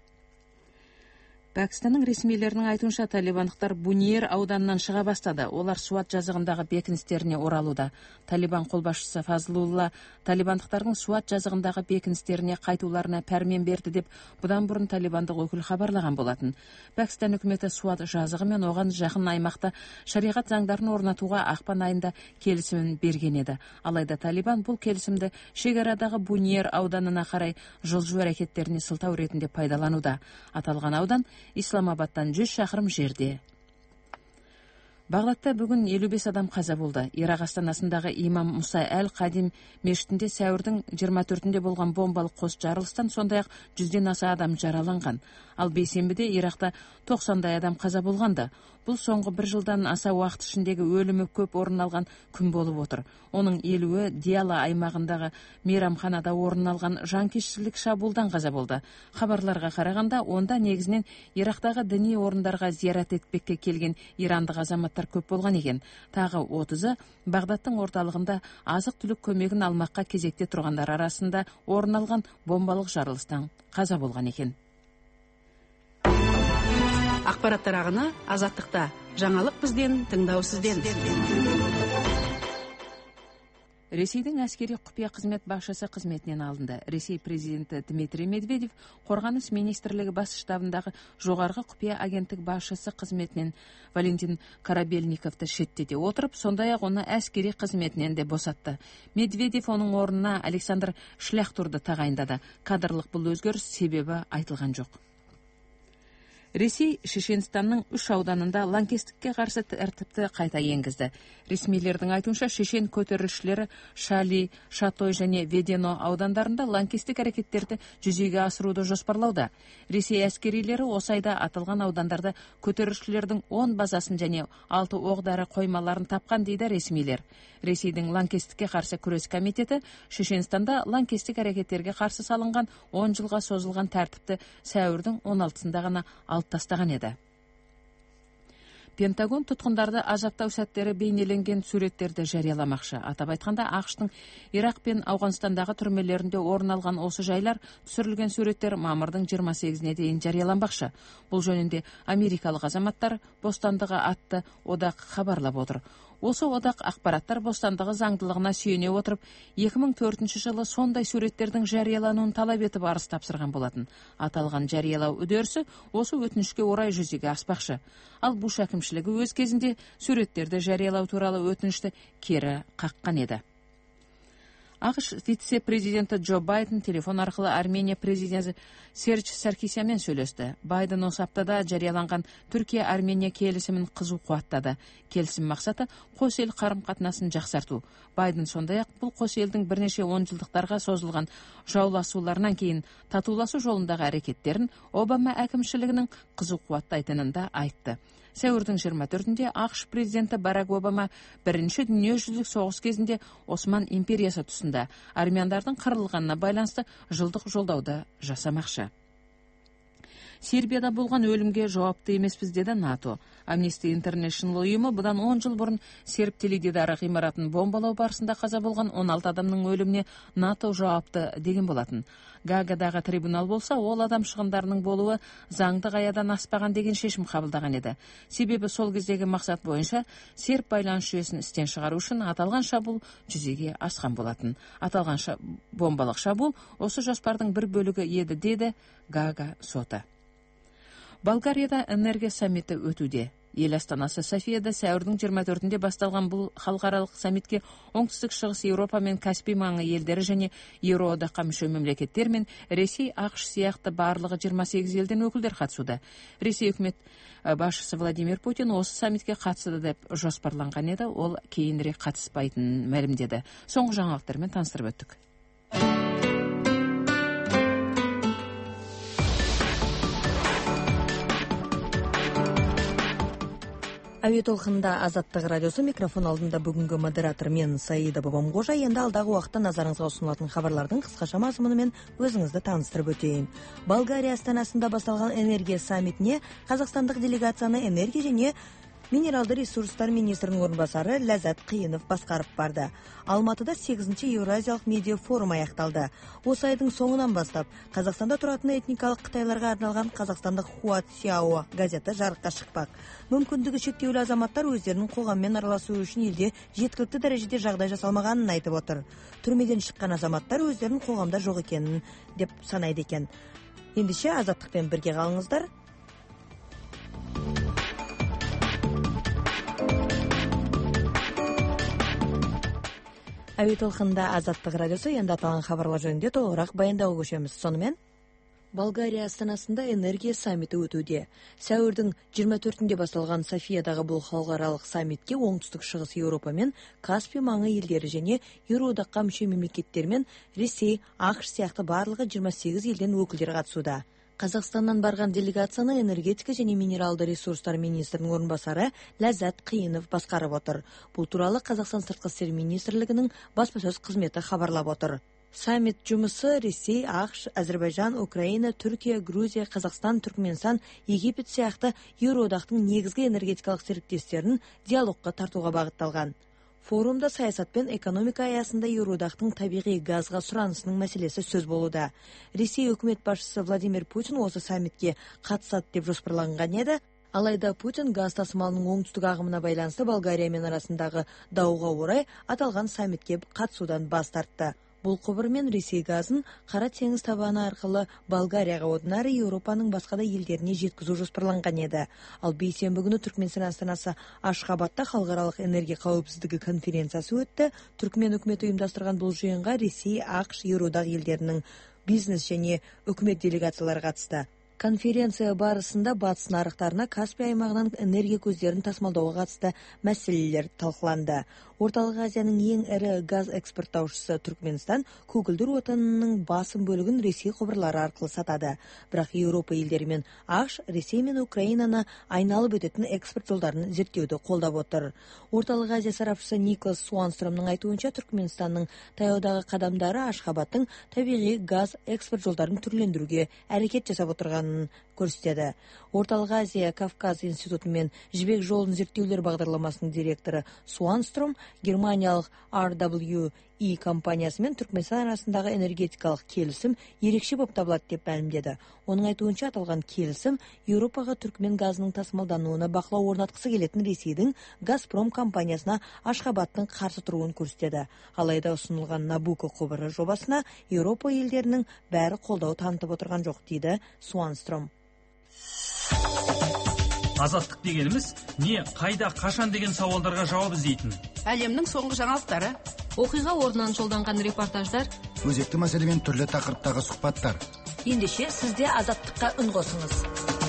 Пәкістанның ресмилерінің айтуынша талибандықтар Буньер ауданынан шыға бастады. Олар Суат жазығындағы бекіністеріне оралуда. Талибан қолбасшысы Фазлулла талибандықтардың Суат жазығындағы бекіністеріне қайтуларына пәрмен берді деп бұдан бұрын талибандық өкіл хабарлаған болатын. Пәкістан үкіметі Суат жазығы мен оған жақын аймақта шариғат заңдарын орнатуға ақпан айында келісімін берген еді. Алайда талибан бұл келісімді шекарадағы Буньер ауданына қарай жылжу әрекеттеріне сылтау ретінде пайдалануда. Аталған аудан Исламабадтан жүз шақырым жерде. Бағдадта бүгін елу бес адам қаза болды. Ирақ астанасындағы имам Мұса әл-Қадим мешітінде сәуірдің жиырма төртінде болған бомбалық қос жарылыстан сондай-ақ жүзден аса адам жараланған. Ал бейсенбіде Ирақта тоқсандай адам қаза болғанды. Бұл соңғы бір жылдан аса уақыт ішіндегі өлімі көп орын алған күн болып отыр. Оның елуі Диала аймағындағы мейрамханада орын алған жанкештілік шабуылдан қаза болды. Хабарларға қарағанда, онда негізінен Ирақтағы діни орындарға зиярат етпекке келген ирандық азаматтар көп болған екен. Тағы отызы Бағдадтың орталығында азық-түлік көмегін алмаққа кезекте тұрғандар арасында орын алған бомбалық жарылыстан қаза болған екен. Ақпараттар ағыны Азаттықта. Жаңалық бізден, тыңдау сізден. Ресейдің әскери құпия қызмет басшысы қызметінен алынды. Ресей президенті Дмитрий Медведев қорғаныс министрлігі бас штабындағы жоғарғы құпия агенттік басшысы қызметінен Валентин Корабельниковты шеттете отырып, сондай-ақ оны әскери қызметінен де босатты. Медведев оның орнына Александр Шляхтурды тағайындады. Кадрлық бұл өзгеріс себебі айтылған жоқ. Ресей Шешенстанның үш ауданында лаңкестікке қарсы тәртіпті қайта енгізді. Ресмилердің айтуынша шешен көтерілісшілері Шали, Шатой және Ведено аудандарында лаңкестік әрекеттерді жүзеге асыруды жоспарлауда. Ресей әскерилері осы айда аталған аудандарда көтерілісшілердің он базасын және алты оқ-дәрі қоймаларын тапқан дейді ресмилер. Ресейдің лаңкестікке қарсы күрес комитеті Шешенстанда лаңкестік әрекеттерге қарсы салынған он жылға созылған тәртіпті сәуірдің он алтысында ғана алып тастаған еді. Пентагон тұтқындарды азаптау сәттері бейнеленген суреттерді жарияламақшы. Атап айтқанда, ақштың Ирақ пен Ауғанстандағы түрмелерінде орын алған осы жайлар түсірілген суреттер мамырдың жиырма сегізіне дейін жарияланбақшы. Бұл жөнінде америкалық азаматтар бостандығы атты одақ хабарлап отыр. Осы одақ ақпараттар бостандығы заңдылығына сүйене отырып, екі мың төртінші жылы сондай суреттердің жариялануын талап етіп арыз тапсырған болатын. Аталған жариялау үдерісі осы өтінішке орай жүзеге аспақшы. Ал Буш әкімшілігі өз кезінде суреттерді жариялау туралы өтінішті кері қаққан еді. ақш вице-президенті Джо Байден телефон арқылы Армения президенті Серж Саркисянмен сөйлесті. Байден осы аптада жарияланған Түркия-Армения келісімін қызу қуаттады. Келісім мақсаты қос ел қарым-қатынасын жақсарту. Байден сондай-ақ бұл қос елдің бірнеше онжылдықтарға созылған жауласуларынан кейін татуласу жолындағы әрекеттерін Обама әкімшілігінің қызу қуаттайтынын да айтты. Сәуірдің жиырма төртінде ақш президенті Барак Обама бірінші дүниежүзілік соғыс кезінде Осман империясы тұсында армяндардың қырылғанына байланысты жылдық жолдауды жасамақшы. Сербияда болған өлімге жауапты емеспіз деді НАТО. Amnesty International ұйымы бұдан он жыл бұрын серб теледидары ғимаратын бомбалау барысында қаза болған он алты адамның өліміне НАТО жауапты деген болатын. Гаагадағы трибунал болса, ол адам шығындарының болуы заңды аядан аспаған деген шешім қабылдаған еді. Себебі сол кездегі мақсат бойынша серб байланыс жүйесін істен шығару үшін аталған шабуыл жүзеге асқан болатын. Аталған ша... бомбалық шабуыл осы жоспардың бір бөлігі еді деді Гаага соты. Болгарияда энергия саммиті өтуде. Ел астанасы Софияда сәуірдің жиырма төртінде басталған бұл халықаралық саммитке оңтүстік шығыс Еуропа мен Каспий маңы елдері және Еуроодаққа мүше мемлекеттер мен Ресей, ақш сияқты барлығы жиырма сегіз елден өкілдер қатысуда. Ресей үкімет басшысы Владимир Путин осы саммитке қатысады деп жоспарланған еді, ол кейінірек қатыспайтынын мәлімдеді. Соңғы жаңалықтармен таныстырып өттік. Әуе толқынында Азаттық радиосы, микрофон алдында бүгінгі модератор мен Саида Бабамғожа. Енді алдағы уақытта назарыңызға ұсынылатын хабарлардың қысқаша мазмұнымен өзіңізді таныстырып өтейін. Болгария астанасында басталған энергия саммитіне қазақстандық делегацияны энергия және минералды ресурстар министрінің орынбасары Ләззат Қиынов басқарып барды. Алматыда сегізінші Еуразиялық медиа форум аяқталды. Осы айдың соңынан бастап Қазақстанда тұратын этникалық қытайларға арналған қазақстандық Хуат Сяо газеті жарыққа шықпақ. Мүмкіндігі шектеулі азаматтар өздерінің қоғаммен араласуы үшін елде жеткілікті дәрежеде жағдай жасалмағанын айтып отыр. Түрмеден шыққан азаматтар өздерінің қоғамда жоқ екенін деп санайды екен. Ендеше Азаттықпен бірге қалыңыздар. Әуе толқынында Азаттық радиосы, енді аталған хабарлар жөнінде толығырақ баяндауға көшеміз. Сонымен Болгария астанасында энергия саммиті өтуде. Сәуірдің жиырма төртінде басталған Софиядағы бұл халықаралық саммитке оңтүстік шығыс Еуропа мен Каспий маңы елдері және Еуроодаққа мүше мемлекеттер мен Ресей, ақш сияқты барлығы жиырма сегіз елден өкілдер қатысуда. Қазақстаннан барған делегацияны энергетика және минералды ресурстар министрінің орынбасары Ләззат Қиынов басқарып отыр. Бұл туралы Қазақстан сыртқы істер министрлігінің баспасөз қызметі хабарлап отыр. Саммит жұмысы Ресей, ақш, Әзербайжан, Украина, Түркия, Грузия, Қазақстан, Түркменстан, Египет сияқты Еуроодақтың негізгі энергетикалық серіктестерін диалогқа тартуға бағытталған. Форумда саясат пен экономика аясында Еуроодақтың табиғи газға сұранысының мәселесі сөз болуда. Ресей үкімет басшысы Владимир Путин осы саммитке қатысады деп жоспарланған еді. Алайда Путин газ тасымалының оңтүстік ағымына байланысты Болгариямен арасындағы дауға орай аталған саммитке қатысудан бас тартты. Бұл құбырмен Ресей газын Қара теңіз табаны арқылы Болгарияға одан әрі Еуропаның басқа да елдеріне жеткізу жоспарланған еді. Ал бейсенбі күні Түркменстан астанасы Ашхабадта халықаралық энергия қауіпсіздігі конференциясы өтті. Түркмен үкіметі ұйымдастырған бұл жиынға Ресей, ақш, Еуроодақ елдерінің бизнес және үкімет делегациялары қатысты. Конференция барысында батыс нарықтарына Каспий аймағынан энергия көздерін тасымалдауға қатысты мәселелер талқыланды. Орталық Азияның ең ірі газ экспорттаушысы Түркменстан көгілдір отынының басым бөлігін Ресей құбырлары арқылы сатады. Бірақ Еуропа елдері мен ақш, Ресей мен Украинаны айналып өтетін экспорт жолдарын зерттеуді қолдап отыр. Орталық Азия сарапшысы Николас Суанстромның айтуынша Түркменстанның таяудағы қадамдары Ашхабадтың табиғи газ экспорт жолдарын түрлендіруге әрекет жасап отырғанын көрсетеді. Орталық Азия Кавказ институты мен Жібек жолын зерттеулер бағдарламасының директоры Суанстром Германиялық ар дабл ю и компаниясы мен Түркменстан арасындағы энергетикалық келісім ерекше болып табылады деп мәлімдеді. Оның айтуынша аталған келісім Еуропаға түркмен газының тасымалдануына бақылау орнатқысы келетін Ресейдің Газпром компаниясына Ашхабадтың қарсы тұруын көрсетеді. Алайда ұсынылған Набуко құбыры жобасына Еуропа елдерінің бәрі қолдау танытып отырған жоқ, дейді Суанстром. Азаттық дегеніміз не, қайда, қашан деген сауалдарға жауап іздейтін. Әлемнің соңғы жаңалықтары, оқиға орнынан жолданған репортаждар, өзекті мәселемен түрлі тақырыптағы сұхбаттар. Ендеше сізде азаттыққа үн қосыңыз.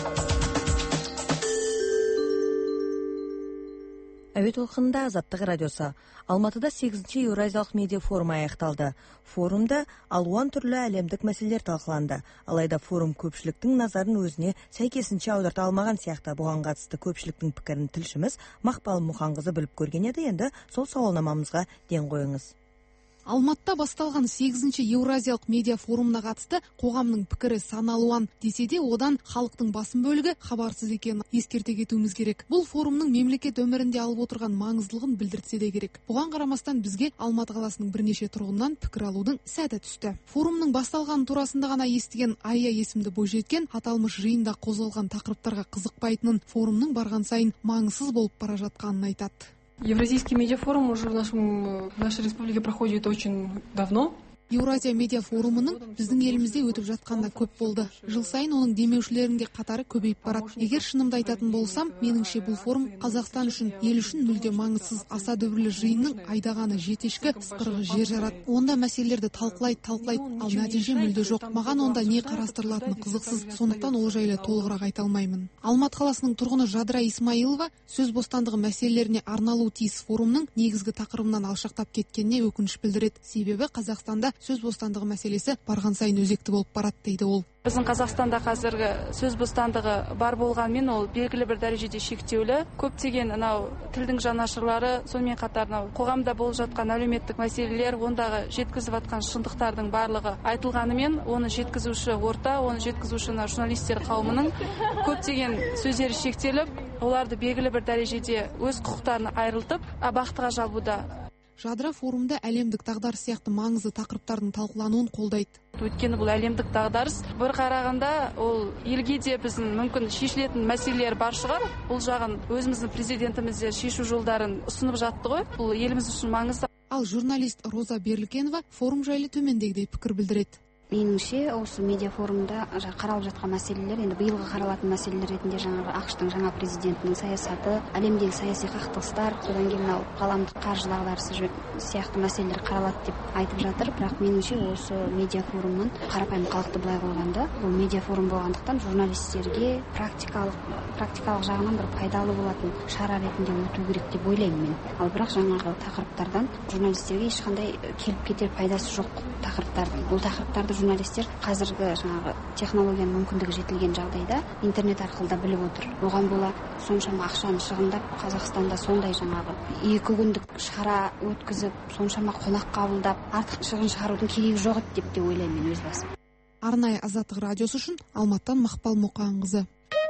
Әуе толқынында Азаттық радиосы. Алматыда сегізінші Еуразиялық медиа форумы аяқталды. Форумда алуан түрлі әлемдік мәселелер талқыланды. Алайда форум көпшіліктің назарын өзіне сәйкесінше аударта алмаған сияқты. Бұған қатысты көпшіліктің пікірін тілшіміз Мақпал Мұханқызы біліп көрген еді. Енді сол сауалнамамызға ден қойыңыз. Алматыда басталған сегізінші Еуразиялық медиа форумына қатысты қоғамның пікірі сан алуан десе де, одан халықтың басым бөлігі хабарсыз екенін ескерте кетуіміз керек. Бұл форумның мемлекет өмірінде алып отырған маңыздылығын білдіртсе де керек. Бұған қарамастан бізге Алматы қаласының бірнеше тұрғыннан пікір алудың сәті түсті. Форумның басталғаны турасында ғана естіген Айя есімді бойжеткен аталмыш жиында қозғалған тақырыптарға қызықпайтынын, форумның барған сайын маңызсыз болып бара жатқанын айтады. Евразийский медиафорум уже в, нашем, в нашей республике проходит очень давно. Еуразия медиа форумының біздің елімізде өтіп жатқанда көп болды. Жыл сайын оның демеушілерінде қатары көбейіп барады. Егер шынымды айтатын болсам, меніңше бұл форум Қазақстан үшін, ел үшін мүлде маңызсыз, аса дүбірлі жиынның айдағаны жетешкі, ысқырығы жер жарады. Онда мәселелерді талқылайды, талқылайды, ал нәтиже мүлде жоқ. Маған онда не қарастырылатыны қызықсыз, сондықтан ол жайлы толығырақ айта алмаймын. Алматы қаласының тұрғыны Жадыра Исмаилова сөз бостандығы мәселелеріне арналу тиіс форумның негізгі тақырыбынан алшақтап кеткеніне өкініш білдіреді. Себебі Қазақстанда сөз бостандығы мәселесі барған сайын өзекті болып барады, дейді ол. Біздің Қазақстанда қазіргі сөз бостандығы бар болғанмен ол белгілі бір дәрежеде шектеулі. Көптеген анау тілдің жанашырлары, сонымен қатар анау қоғамда болып жатқан әлеуметтік мәселелер, ондағы жеткізіп жатқан шындықтардың барлығы айтылғанымен, оны жеткізуші орта, оны жеткізуші журналистер қауымының көптеген сөздері шектеліп, оларды белгілі бір дәрежеде өз құқықтарын айырылтып, абақтыға жабуда. Жадыра форумда әлемдік дағдарыс сияқты маңызды тақырыптардың талқылануын қолдайды. Өйткені бұл әлемдік дағдарыс бір қарағанда ол елге де біздің мүмкін шешілетін мәселелер бар шығар. Бұл жағын өзіміздің президентіміз де шешу жолдарын ұсынып жатты ғой. Бұл еліміз үшін маңызды. Ал журналист Роза Берлікенова форум жайлы төмендегідей пікір білдіреді. Меніңше осы медиа форумда қаралып жатқан мәселелер, енді биылғы қаралатын мәселелер ретінде жаңағы ақш-тың жаңа президентінің саясаты, әлемдегі саяси қақтығыстар, содан кейін мынау ғаламдық қаржы дағдарысы сияқты мәселелер қаралады деп айтып жатыр. Бірақ меніңше осы медиа форумын қарапайым халықты былай қойғанда, бұл медиа форум болғандықтан журналистерге практикалық практикалық жағынан бір пайдалы болатын шара ретінде өту керек деп ойлаймын мен. Ал бірақ жаңағы тақырыптардан журналистерге ешқандай келіп кетер пайдасы жоқ тақырыптардың. Бұл тақырыптарды журналистер қазіргі жаңағы технологияның мүмкіндігі жетілген жағдайда интернет арқылы да біліп отыр. Оған бола соншама ақшаны шығындап Қазақстанда сондай жаңағы екі күндік шара өткізіп, соншама қонақ қабылдап, артық шығын шығарудың керегі жоқ деп те ойлаймын мен өз басым. Арнайы Азаттық радиосы үшін Алматыдан Мақпал Мұқанқызы.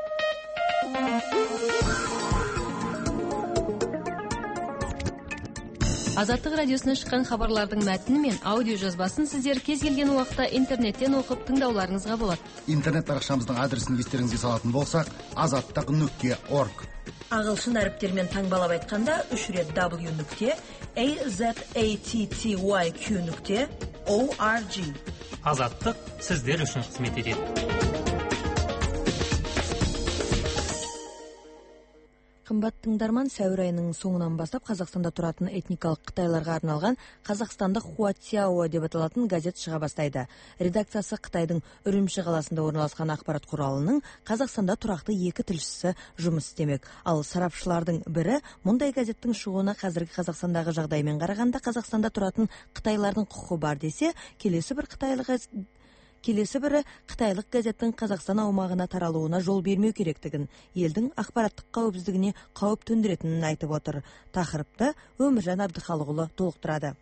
Азаттық радиосына шыққан хабарлардың мәтіні мен аудио жазбасын сіздер кез келген уақытта интернеттен оқып тыңдауларыңызға болады. Интернет парақшамыздың адресін естеріңізге салатын болсақ, азаттық нүкте орг. Ағылшын әріптермен таңбалап айтқанда үш рет w нүкте azatty нүкте org. Азаттық сіздер үшін қызмет етеді. Қымбат тыңдарман, сәуір айының соңынан бастап Қазақстанда тұратын этникалық қытайларға арналған Қазақстандық Хуатсяо деп аталатын газет шыға бастайды. Редакциясы Қытайдың Үрімші қаласында орналасқан ақпарат құралының Қазақстанда тұрақты екі тілшісі жұмыс істемек. Ал сарапшылардың бірі мұндай газеттің шығуына қазіргі Қазақстандағы жағдаймен қарағанда Қазақстанда тұратын қытайлардың құқы бар десе, келесі бір қытайлық Келесі бірі қытайлық газеттің Қазақстан аумағына таралуына жол бермеу керектігін, елдің ақпараттық қауіпсіздігіне қауіп төндіретінін айтып отыр. Тақырыпты Өміржан Әбдіхалықұлы толықтырады.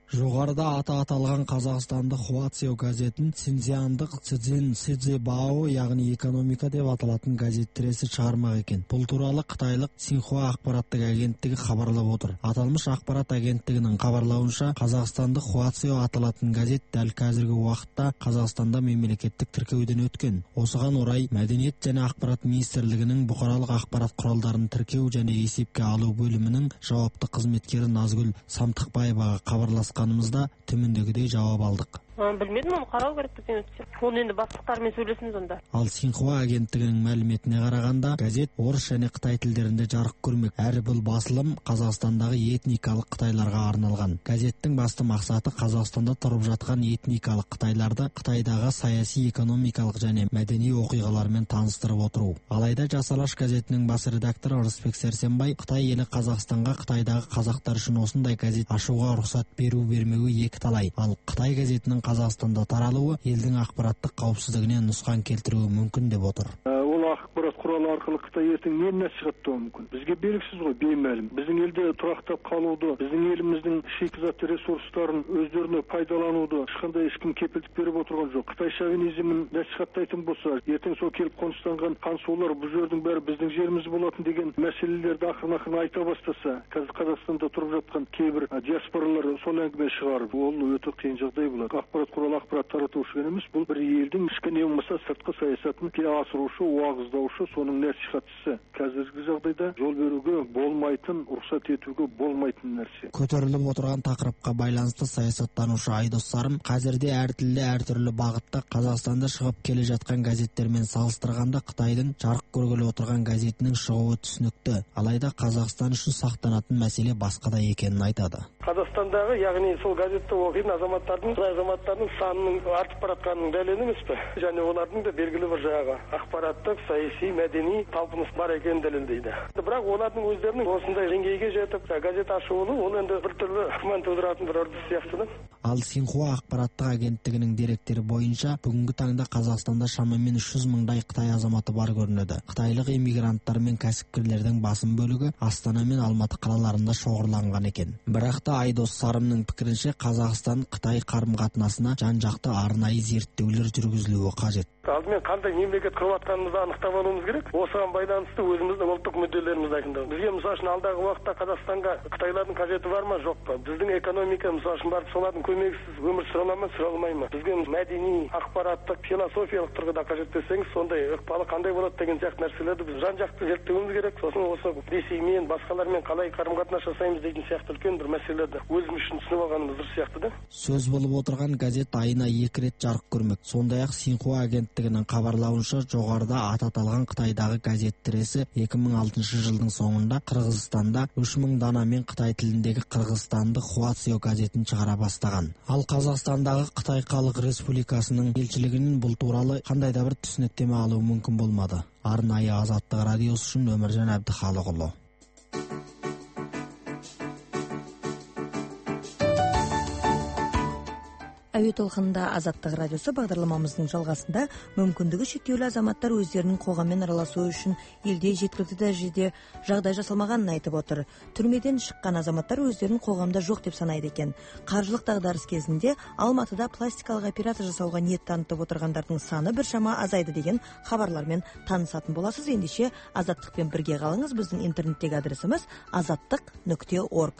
Жоғарыда аты аталған қазақстандық Хвацио газетін Синьцзяндық Цзин Сидзебао, яғни экономика деп аталатын газет тіресі шығармақ екен. Бұл туралы қытайлық Синьхуа ақпараттық агенттігі хабарлап отыр. Аталмыш ақпарат агенттігінің хабарлауынша, қазақстандық Хвацио аталатын газет дәл қазіргі уақытта Қазақстанда мемлекеттік тіркеуден өткен. Осыған орай Мәдениет және ақпарат министрлігінің бұқаралық ақпарат құралдарын тіркеу және есепке алу бөлімінің жауапты қызметкері Назгүл Самтықбаеваға хабарласқанымызда төмендегідей жауап алдық. Білмедім, оны қарау керек деген өтсе. Оны енді бастықтармен сөйлесіміз онда. Ал Синьхуа агенттігінің мәліметіне қарағанда, газет орыс және қытай тілдерінде жарық көрмек. Әрі бұл басылым Қазақстандағы этникалық қытайларға арналған. Газеттің басты мақсаты Қазақстанда тұрып жатқан этникалық қытайларды Қытайдағы саяси, экономикалық және мәдени оқиғалармен таныстырып отыру. Алайда Жас Алаш газетінің бас редакторы Рысбек Сәрсенбай, Қытай елі Қазақстанға Қытайдағы қазақтар үшін осындай газет ашуға рұқсат беру бермеуі екі талай. Ал Қытай газетінің Қазақстанда таралуы елдің ақпараттық қауіпсіздігіне нұсқан келтіруі мүмкін деп отыр. Ол ақпарат құралы арқылы Қытай ертең нені насихаттауы мүмкін? Бізге белгісіз ғой, беймәлім. Біздің елде тұрақтап қалуды, біздің еліміздің шикізат ресурстарын өздеріне пайдалануды ешқандай ешкім кепілдік беріп отырған жоқ. Қытай шовинизмін насихаттайтын болса, ертең сол келіп қоныстанған қансулар бұл жердің бәрі біздің жеріміз болатын деген мәселелерді ақырын-ақырын айта бастаса, қазір Қазақстанда тұрып жатқан кейбір диаспоралар сол әңгіме шығарып, ол өте қиын жағдай болады. Ақпарат құралы ақпарат таратушы емес, бұл бір елдің ішкі не болмаса сыртқы саясатын асырушы, уағыздаушы, соның насихатшысы. Қазіргі жағдайда жол беруге болмайтын, рұқсат етуге болмайтын нәрсе. Көтеріліп отырған тақырыпқа байланысты саясаттанушы Айдос Сарым, қазірде әртүрлі әртүрлі бағытта Қазақстанда шығып келе жатқан газеттермен салыстырғанда Қытайдың жарық көргелі отырған газетінің шығуы түсінікті. Алайда Қазақстан үшін сақтанатын мәселе басқада екенін айтады. Қазақстандағы, яғни сол газетті оқитын азаматтардың, Қытай азаматтарының санының артып баратқанының дәлелі емес пе? Және олардың да белгілі бір жаңағы ақпараттық, саяси, мәдени талпыныс бар екенін дәлелдейді. Бірақ олардың өздерінің осындай деңгейге жетіп газет ашуы, ол енді біртүрлі күмән тудыратын бір үрдіс сияқты да. Ал Синьхуа ақпараттық агенттігінің деректері бойынша, бүгінгі таңда Қазақстанда шамамен үш жүз мыңдай Қытай азаматы бар көрінеді. Қытайлық эмигранттар мен кәсіпкерлердің басым бөлігі Астана мен Алматы қалаларында шоғырланған екен. Бірақ та Айдос Сарымның пікірінше, Қазақстан Қытай қарым-қатынасына жан-жақты арнайы зерттеулер жүргізілуі қажет. Алдымен қандай мемлекет құрып жатқанымызды анықтап алуымыз керек. Осыған байланысты өзіміздің ұлттық мүдделерімізді айқындау. Бізге мысалы үшін алдағы уақытта Қазақстанға Қытайлардың қажеті бар ма, жоқ па? Біздің экономика мысалы үшін барып солардың көмегісіз өмір сүре ала ма, сүре алмай ма? Бізге мәдени, ақпараттық, философиялық тұрғыда қажет десеңіз, сондай ықпалы қандай болады деген сияқты нәрселерді біз жан-жақты зерттеуіміз керек. Сосын осы Ресеймен, басқалармен қалай қарым-қатынас жасаймыз дейтін сияқты үлкен бір мәселелерді өзіміз үшін түсініп алғанымыз дұрыс сияқты да. Сөз болып отырған газет айына екі рет жарық көрмек. Сондай-ақ Синьхуа агенттігінің хабарлауынша, жоғарыда аты аталған Қытайдағы газет тіресі екі мың алтыншы жылдың соңында Қырғызстанда үш мың данамен Қытай тіліндегі Қырғызстандық Хвацио газетін шығара бастаған. Ал Қазақстандағы Қытай Халық Республикасының елшілігінен бұл туралы қандай да бір түсініктеме алу мүмкін болмады. Арнайы Азаттық радиосы үшін Өміржан Әбдіхалықұлы. Әуе толқынында Азаттық радиосы бағдарламамыздың жалғасында мүмкіндігі шектеулі азаматтар өздерінің қоғаммен араласуы үшін елде жеткілікті дәрежеде жағдай жасалмағанын айтып отыр. Түрмеден шыққан азаматтар өздерін қоғамда жоқ деп санайды екен. Қаржылық дағдарыс кезінде Алматыда пластикалық операция жасауға ниет танытып отырғандардың саны біршама азайды деген хабарлармен танысатын боласыз. Ендеше Азаттықпен бірге қалыңыз. Біздің интернеттегі адресіміз азаттық нүкте орг.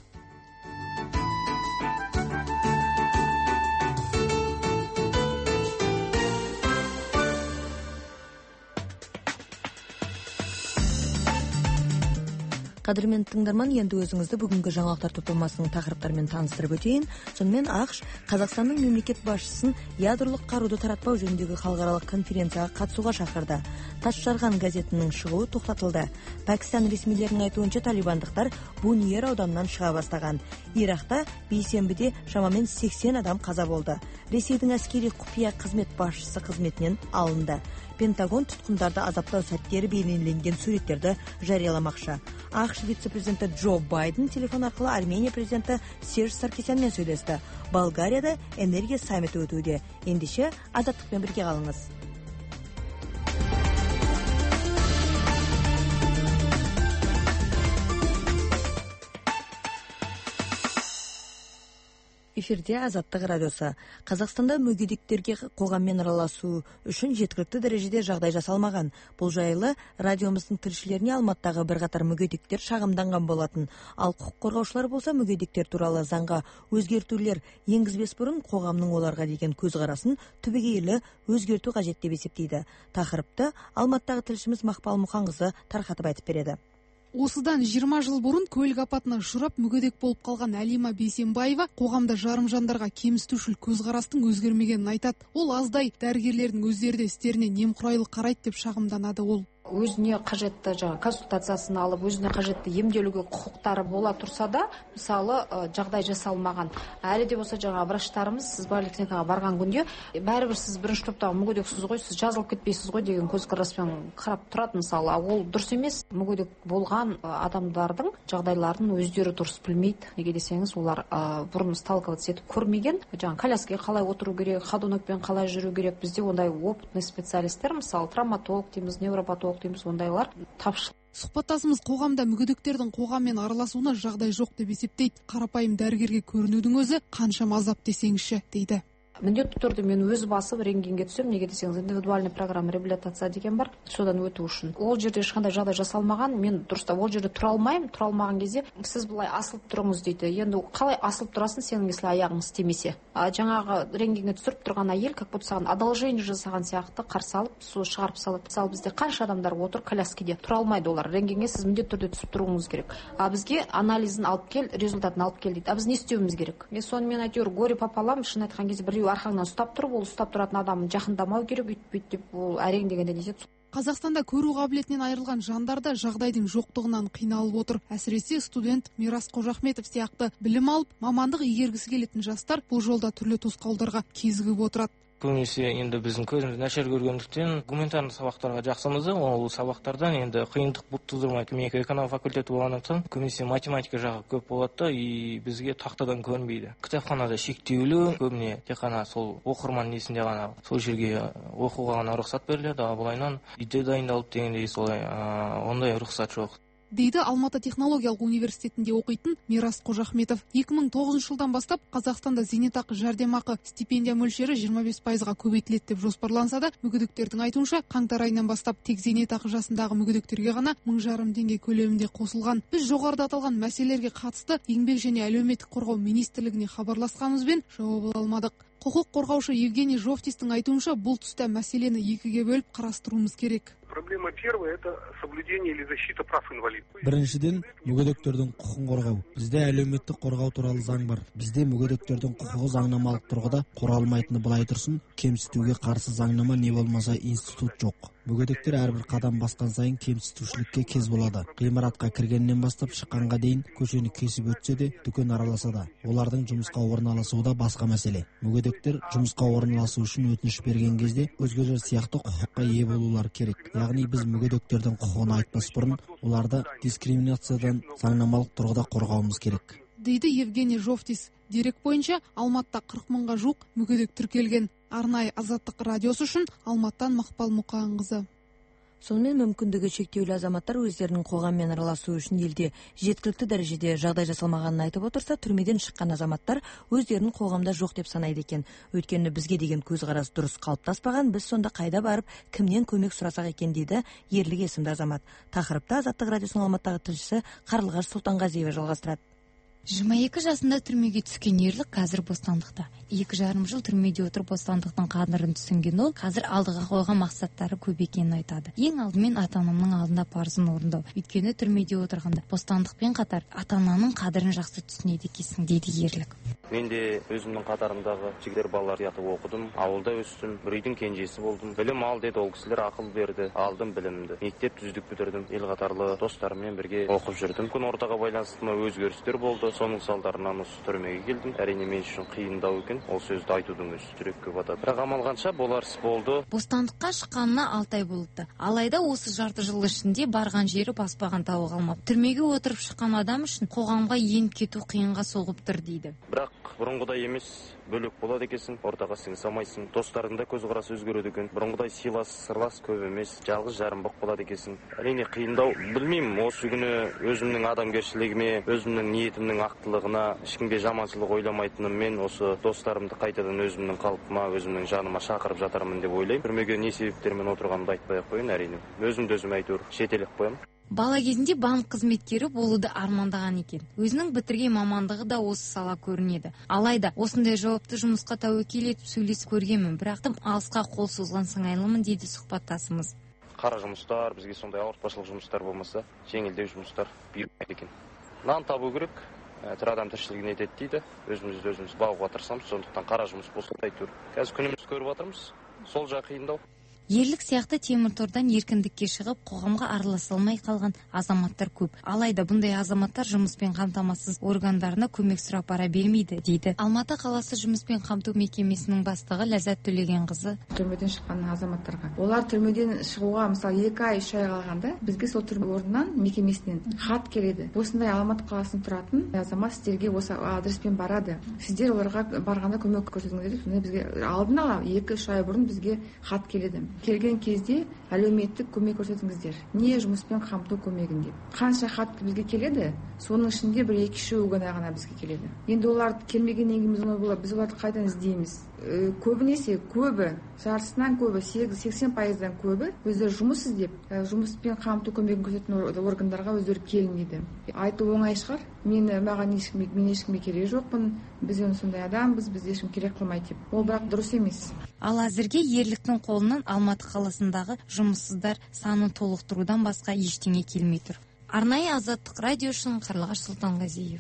Қадірмен тыңдарман, енді өзіңізді бүгінгі жаңалықтар топтамасының тақырыптарымен таныстырып өтейін. Сонымен ақш Қазақстанның мемлекет басшысын ядролық қаруды таратпау жөніндегі халықаралық конференцияға қатысуға шақырды. Тасжарған газетінің шығуы тоқтатылды. Пәкістан ресмилерінің айтуынша талибандықтар Буньер ауданынан шыға бастаған. Иракта бейсенбіде шамамен сексен адам қаза болды. Ресейдің әскери құпия қызмет басшысы қызметінен алынды. Пентагон тұтқындарды азаптау сәттері бейнеленген суреттерді жарияламақшы. ақш вице-президенті Джо Байден телефон арқылы Армения президенті Серж Саркисянмен сөйлесті. Болгарияда энергия саммиті өтуде. Ендеше Азаттықпен бірге қалыңыз. Эфирде Азаттық радиосы. Қазақстанда мүгедектерге қоғаммен араласу үшін жеткілікті дәрежеде жағдай жасалмаған. Бұл жайлы радиомыздың тілшілеріне Алматыдағы бірқатар мүгедектер шағымданған болатын. Ал құқық қорғаушылар болса мүгедектер туралы заңға өзгертулер енгізбес бұрын қоғамның оларға деген көзқарасын түбегейлі өзгерту қажет деп есептейді. Тақырыпты Алматыдағы тілшіміз Мақпал Мұқанқызы тарқатып айтып береді. Осыдан жиырма жыл бұрын көлік апатына ұшырап мүгедек болып қалған Әлима Бейсенбаева қоғамда жарым жандарға кемсітушіл көзқарастың өзгермегенін айтады. Ол аздай дәрігерлердің өздері де істеріне немқұрайлы қарайды деп шағымданады ол. Өзіне қажетті жаңа консультациясын алып, өзіне қажетті емделуге құқықтары бола тұрса да, мысалы жағдай жасалмаған. Әлі де болса жаңа врачтарымыз сіз поликлиникаға барған күнде, бәрібір сіз бірінші топтағы мүгедексіз ғой, сіз жазылып кетпейсіз ғой деген көзқараспен қарап тұрады. Мысалы, ол дұрыс емес. Мүгедек болған адамдардың жағдайларын өздері дұрыс білмейді. Неге десеңіз, олар бұрын сталкиваться етіп көрмеген. Жаңа коляскаға қалай отыру керек, ходунокпен қалай жүру керек. Бізде ондай опытный специалисттер, мысалы, травматолог дейміз, невропатолог дейміз, ондайлар тапшы. Сұхбаттасымыз қоғамда мүгедектердің қоғаммен араласуына жағдай жоқ деп есептейді. Қарапайым дәрігерге көрінудің өзі қаншама азап десеңізші, дейді. Міндетті түрде мен өз басып рентгенге түсем, неге десеңіз, индивидуальный программа реабилитация деген бар, содан өту үшін. Ол жерде ешқандай жағдай жасалмаған, мен дұрыстап ол жерде тұра алмаймын. Тұра алмаған кезде сіз былай асылып тұрыңыз дейді. Енді қалай асылып тұрасың, сенің если аяғың істемесе? А жаңағы рентгенге түсіріп тұрған әйел, как будто саған одолжение жасаған сияқты қарсы алып, су шығарып салады. Мысалы, бізде қанша адамдар отыр коляскеде, тұра алмайды олар. Рентгенге сіз міндетті түрде түсіп тұруыңыз керек. А бізге анализін алып кел, результатын алып кел дейді. А біз не істеуіміз керек? Мен сонымен әйтеуір горе пополам, шын айтқан кезде біреу арқаңнан ұстап тұрып, ол ұстап тұратын адамын жақындамау керек, өйтпейді деп ол әрең дегенде деседі. Қазақстанда көру қабілетінен айырылған жандарда жағдайдың жоқтығынан қиналып отыр. Әсіресе студент Мирас Қожахметов сияқты білім алып, мамандық игергісі келетін жастар бұл жолда түрлі тосқауылдарға кезігіп отырады. Көбінесе енді біздің көзіміз нашар көргендіктен гуманитарлық сабақтарға жақсымыз, ол сабақтардан енді қиындық бұт тудырмайды. Мен эконом факультеті болғандықтан көбінесе математика жағы көп болады, и бізге тақтадан көрінбейді. Кітапханада шектеулі, көбіне тек қана сол оқырман несінде ғана сол жерге оқуға ғана рұқсат беріледі, ал былайынан үйде дайындалып дегендей солай ондай рұқсат жоқ. Дейді Алматы технологиялық университетінде оқитын Мирас Қожахметов. екі мың тоғызыншы жылдан бастап Қазақстанда зейнетақы жәрдемақы стипендия мөлшері жиырма бес пайызға көбейтіледі деп жоспарланса да, мүгедектердің айтуынша, қаңтар айынан бастап тек зейнетақы жасындағы мүгедектерге ғана мың жарым теңге көлемінде қосылған. Біз жоғарыда аталған мәселелерге қатысты еңбек және әлеуметтік қорғау министрлігіне хабарласқанымызбен жауап ала алмадық. Құқық қорғаушы Евгений Жовтистің айтуынша, бұл тұста мәселені екіге бөліп қарастыруымыз керек. Проблема первая – это соблюдение или защита прав инвалидов. Біріншіден, мүгедектердің құқығын қорғау. Бізде әлеуметтік қорғау туралы заң бар. Бізде мүгедектердің құқығы заңнамалық тұрғыда қорғалмайтыны былай тұрсын, кемсітуге қарсы заңнама не болмаса институт жоқ. Мүгедектер әрбір қадам басқан сайын кемсітушілікке кез болады. Ғимаратқа кіргеннен бастап шыққанға дейін көшені кесіп өтсе де, дүкен араласа да, олардың жұмысқа орналасуы да басқа мәселе. Мүгедектер жұмысқа орналасу үшін өтініш берген кезде өзгелер сияқты құқыққа ие болулар керек. Яғни біз мүгедектердің құқығын айтпас бұрын, оларды дискриминациядан заңнамалық тұрғыда қорғауымыз керек. Дейді Евгений Жовтис. Дерек бойынша Алматыда қырық мыңға жуық мүгедек тіркелген. Арнайы Азаттық радиосы үшін Алматыдан Мақпал Мұқанқызы. Сонымен мүмкіндігі шектеулі азаматтар өздерінің қоғаммен араласу үшін елде жеткілікті дәрежеде жағдай жасалмағанын айтып отырса, түрмеден шыққан азаматтар өздерінің қоғамда жоқ деп санайды екен. Өйткені бізге деген көзқарас дұрыс қалыптаспаған, біз сонда қайда барып, кімнен көмек сұрасақ екен дейді Ерлік есімді азамат. Тақырыпта Азаттық радиосының Алматыдағы тілшісі Қарлығаш Сұлтанғазиева жалғастырады. жиырма екі жасында түрмеге түскен Ерлік қазір бостандықта. Екі жарым жыл түрмеде отырып бостандықтың қадірін түсінген ол қазір алдыға қойған мақсаттары көп екенін айтады. Ең алдымен ата-анамның алдында парызын орындау. Өйткені түрмеде отырғанда бостандықпен қатар ата-ананың қадірін жақсы түсінеді екенсің, дейді Ерлік. Мен де өзімнің қатарымдағы жігер балалар сияқты оқыдым, ауылда өстім, бір үйдің кенжесі болдым. Білім ал деді, ол кісілер ақыл берді, алдым білімді. Мектеп түздік бітірдім, ел қатарлы достарыммен бірге оқып жүрдім. Күн ортаға байланысты өзгерістер болды. Соның салдарынан осы түрмеге келдім. Әрине мен үшін қиындау екен. Ол сөзді айтудың өзі жүрекке батады. Бірақ амалғанша болар іс болды. Бостандыққа шыққанына алты ай болыпты. Алайда осы жарты жыл ішінде барған жері баспаған тауы қалмапты. Түрмеге отырып шыққан адам үшін қоғамға еніп кету қиынға соғып тұр, дейді. Бірақ бұрынғыдай емес, бөлек болады екенсің, ортаға сіңісе алмайсың. Достардың да көзқарасы өзгереді екен. Бұрынғыдай сыйлас, сырлас көп емес, жалғыз жарым боқ болады екенсің. Әрине қиындау. Білмеймін, осы күні өзімнің адамгершілігіме, өзімнің ниетімнің өзімнің ақтылығына, ешкімге жаманшылық ойламайтыныммен осы достарымды қайтадан өзімнің қалпыма, өзімнің жаныма шақырып жатармын деп ойлаймын. Түрмеге не себептермен отырғанымды айтпай ақ қояйын, әрине. Өзімді өзім әйтеуір шетелеп қоямын. Бала кезінде банк қызметкері болуды армандаған екен. Өзінің бітірген мамандығы да осы сала көрінеді. Алайда осындай жауапты жұмысқа тәуекел етіп сөйлесіп көргенмін, бірақ тым алысқа қол созған сыңайлымын дейді сұхбаттасымыз. Қара жұмыстар, бізге сондай ауыртпашылық жұмыстар болмаса, жеңілдеу жұмыстар бұйырмайды екен. Нан табу керек, тірі адам тіршілігін етеді дейді. Өзімізді өзіміз бағуға тырысамыз, сондықтан қара жұмыс болсын әйтеуір. Қазір күнімізді көріп жатырмыз. Сол жақ қиындау. Ерлік сияқты темір тордан еркіндікке шығып, қоғамға араласа алмай қалған азаматтар көп. Алайда бұндай азаматтар жұмыспен қамтамасыз органдарына көмек сұрап бара бермейді, дейді Алматы қаласы жұмыспен қамту мекемесінің бастығы Ләззат Төлегенқызы. Түрмеден шыққан азаматтарға. Олар түрмеден шығуға мысалы екі ай, үш ай қалғанда бізге сол түрме орнынан мекемесінен хат келеді. Осындай Алматы қаласында тұратын азамат сіздерге осы адреспен барады. Сіздер оларға барғанда көмек көрсетіңіздер деп, сонда бізге алдын ала екі үш ай бұрын бізге хат келеді. Келген кезде әлеуметтік көмек көрсетіңіздер. Не жұмыспен қамту көмегінде. Қанша хат бізге келеді, соның ішінде бір екі үшеуі ғана бізге келеді. Енді олар келмегеннен кейін біз оларды қайдан іздейміз? Көбінесе көбі, жартысынан көбі, сексен пайыздан көбі өздері жұмыс іздеп, жұмыспен қамту көмегін көрсететін органдарға өздері келмейді. Айту оңай шығар. Мен маған ешкімге, мен ешкімге керек жоқпын. Біз оны сондай адамбыз, біз ешкім керек қылмайды деп. Ол бірақ дұрыс емес. Ал әзірге ерліктің қолынан Алматы қаласындағы жұмыссыздар санын толықтырудан басқа ештеңе келмей тұр. Арнайы Азаттық радио үшін Қарлығаш Сұлтанғазиев.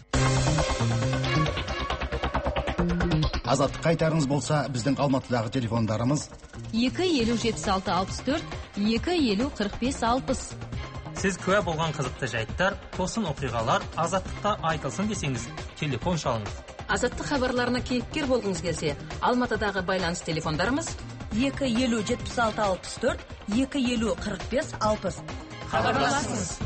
Азаттық қайтарыңыз болса, біздің Алматыдағы телефондарымыз екі елу жетпіс алты алпыс төрт, екі елу қырық бес алпыс. Сіз куә болған қызықты жайттар, тосын оқиғалар Азаттықта айтылсын десеңіз, телефон шалыңыз. Азаттық хабарларына кейіпкер болғыңыз келсе, Алматыдағы байланыс телефондарымыз екі елу жетпіс алты алпыс төрт, екі елу қырық бес алпыс. Хабарласыңыз.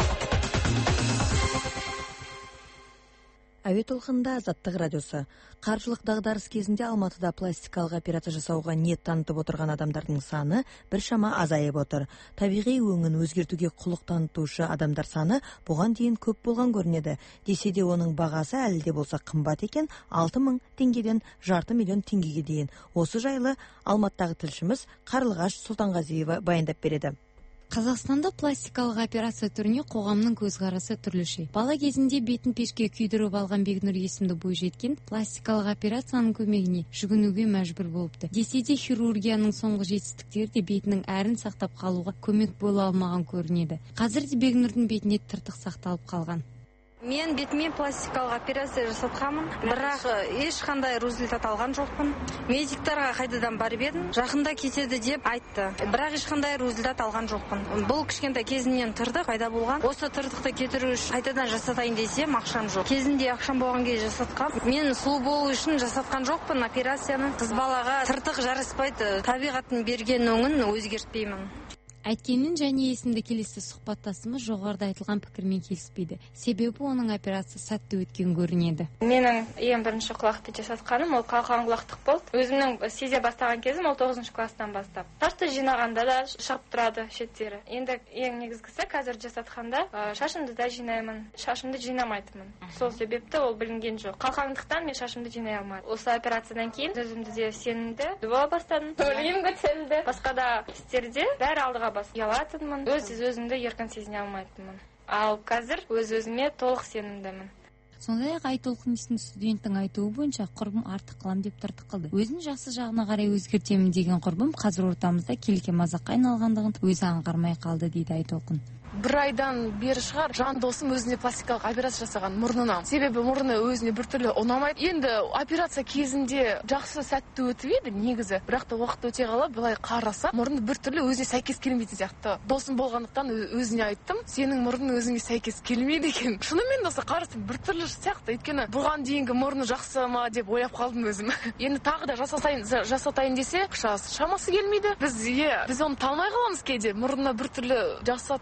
Әуе толқынында Азаттық радиосы. Қаржылық дағдарыс кезінде Алматыда пластикалық операция жасауға ниет танытып отырған адамдардың саны біршама азайып отыр. Табиғи өңін өзгертуге құлық танытушы адамдар саны бұған дейін көп болған көрінеді. Десе де оның бағасы әлі де болса қымбат екен, алты мың теңгеден жарты миллион теңгеге дейін. Осы жайлы Алматыдағы тілшіміз Қарлығаш Сұлтанғазиева баяндап береді. Қазақстанда пластикалық операция түріне қоғамның көзқарасы түрліше. Бала кезінде бетін пешке күйдіріп алған Бегнұр есімді бойжеткен пластикалық операцияның көмегіне жүгінуге мәжбүр болыпты. Десе де хирургияның соңғы жетістіктері де бетінің әрін сақтап қалуға көмек бола алмаған көрінеді. Қазір де Бегнұрдың бетіне тыртық сақталып қалған. Мен бетіме пластикалық операция жасатқанмын, бірақ ешқандай результат алған жоқпын. Медиктарға қайтадан барып едім, жақында кетеді деп айтты. Бірақ ешқандай результат алған жоқпын. Бұл кішкентай кезімнен тыртық пайда болған. Осы тыртықты кетіру үшін қайтадан жасатайын десем, ақшам жоқ. Кезінде ақшам болған кезде жасатқам. Мен сұлу болу үшін жасатқан жоқпын операцияны. Қыз балаға тыртық жараспайды. Табиғаттың берген өңін өзгертпеймін. Әйткенмен және есімді келесі сұхбаттасымыз жоғарыда айтылған пікірмен келіспейді. Себебі оның операция сәтті өткен көрінеді. Менің ең бірінші құлақты жасатқаным ол қалқан құлақтық болды. Өзімнің сезе бастаған кезім ол тоғызыншы класстан бастап. Шашты жинағанда да шығып тұрады шеттері. Енді ең негізгісі қазір жасатқанда шашымды да жинаймын, шашымды жинамайтынмын. Сол себепті ол білінген жоқ. Қалқандықтан мен шашымды жинай алмадым. Осы операциядан кейін өзімді де сенімді бола бастадым. Көңілім көтерілді. Басқа да істерде бәрі алдыға бас ұялатынмын, өз өзімді еркін сезіне алмайтынмын. Ал қазір өз өзіме толық сенімдімін. Сондай-ақ Айтолқын есімді студенттің айтуы бойынша құрбым артық қылам деп тыртық қылды. Өзін жақсы жағына қарай өзгертемін деген құрбым қазір ортамызда келке мазаққа айналғандығын өзі аңғармай қалды, дейді Айтолқын. Бір айдан бері шығар жан досым өзіне пластикалық операция жасаған мұрнынан. Себебі мұрны өзіне біртүрлі ұнамайды. Енді операция кезінде жақсы сәтті өтіп еді негізі. Бірақ та уақыт өте қала былай қараса, мұрны біртүрлі өзіне сәйкес келмейтін сияқты. Досым болғандықтан өзіне айттым, сенің мұрның өзіңе сәйкес келмейді екен. Шынымен досы қарасам біртүрлі сияқты. Өйткені бұған дейінгі мұрны жақсы ма деп ойлап қалдым өзім. Енді тағы да жасатайын жасатайын десе, шамасы келмейді. Біз е, біз оны талмай қаламыз кейде. Мұрнына біртүрлі жасатқан еді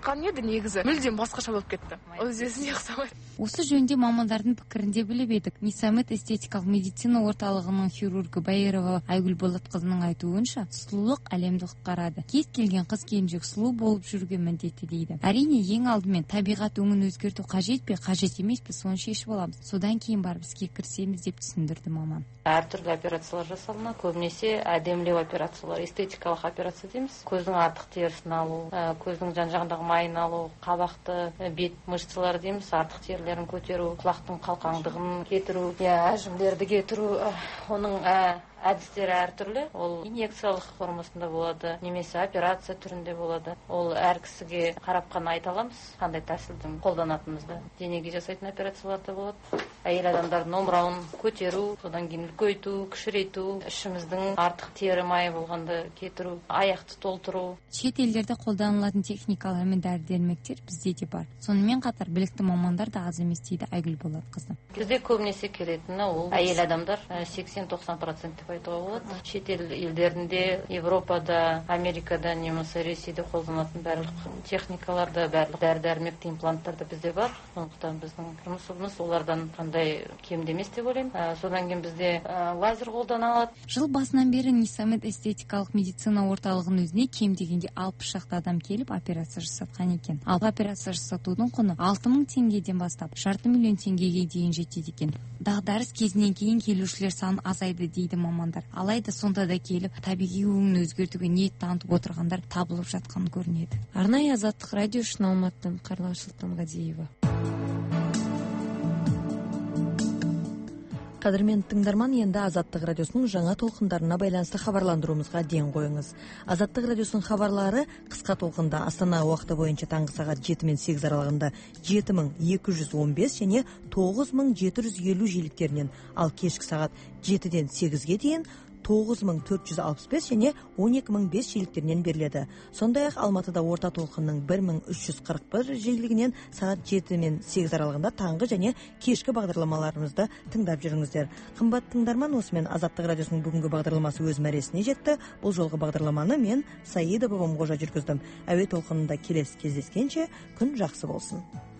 негізі мүлдем басқаша болып кетті. Өз өзіне ұқсамайды. Осы жөнінде мамандардың пікірінде біліп едік. Нисамет эстетикалық медицина орталығының хирургы Байырова Айгүл Болатқызының айтуынша, сұлулық әлемді құтқарады. Кез келген қыз келіншек сұлу болып жүруге міндетті дейді. Әрине, ең алдымен табиғат өңін өзгерту қажет пе, қажет емес пе, соны шешіп аламыз. Содан кейін барып іске кірісеміз деп түсіндірді маман. Әртүрлі операциялар жасалына, көбінесе әдемілеу операциялар, эстетикалық операция дейміз. Көздің артық терісін алу, көздің жан-жағындағы майын алу, қабақты, бет мышцалары дейміз, артық терілерін көтеру, құлақтың қалқаңдығын кетіру, әжімдерді кетіру, оның әдістері әртүрлі. Ол инъекциялық формасында болады, немесе операция түрінде болады. Ол әр кісіге қарап қана айта аламыз, қандай тәсілдің қолданатынымызды. Денеге жасайтын операциялар да болады. Әйел адамдардың омырауын көтеру, содан кейін үлкейту, кішірейту, ішіміздің артық тері майы болғанды кетіру, аяқты толтыру. Шет елдерде қолданылатын техникалар мен дәрі-дәрмектер бізде де бар. Сонымен қатар білікті мамандар да аз емес дейді Айгүл Болатқызы. Бізде көбінесе келетіні ол әйел адамдар, сексен-тоқсан процент деп айтуға болады. Шет ел елдерінде, Европада, Америкада, немесе Ресейде қолданатын барлық техникаларда, барлық дәрі-дәрмекті импланттарда бізде бар. Сондықтан біздің жұмысымыз олардан қандай кемде емес деп ойлаймын. Содан кейін бізде лазер қолданылады. Жыл басынан бері Нисамет эстетикалық медицина орталығының өзіне кем дегенде алпыс шақты адам келіп операция жасатқан екен. Ал операция жасатудың құны алты мың теңгеден бастап жарты миллион теңгеге дейін жетеді екен. Дағдарыс кезінен кейін келушілер саны азайды дейді мамандар. Алайда сонда да келіп табиғи өңін өзгертуге ниет танытып отырғандар табылып жатқан көрінеді. Арнайы Азаттық радио үшін Алматыдан Қарлығаш Сұлтанғазиева. Қадірмен тыңдарман, енді Азаттық радиосының жаңа толқындарына байланысты хабарландыруымызға ден қойыңыз. Азаттық радиосының хабарлары қысқа толқында Астана уақыты бойынша таңғы сағат жеті мен сегіз аралығында жеті мың екі жүз он бес және тоғыз мың жеті жүз елу жиіліктерінен, ал кешкі сағат жетіден сегізге дейін тоғыз мың төрт жүз алпыс бес және он екі мың бес жиіліктерінен беріледі. Сондай-ақ Алматыда орта толқынның бір мың үш жүз қырық бір жиілігінен сағат жеті мен сегіз аралығында таңғы және кешкі бағдарламаларымызды тыңдап жүріңіздер. Қымбат тыңдарман, осымен Азаттық радиосының бүгінгі бағдарламасы өз мәресіне жетті. Бұл жолғы бағдарламаны мен Саида Бабамқожа жүргіздім. Әуе толқынында келесі кездескенше күн жақсы болсын.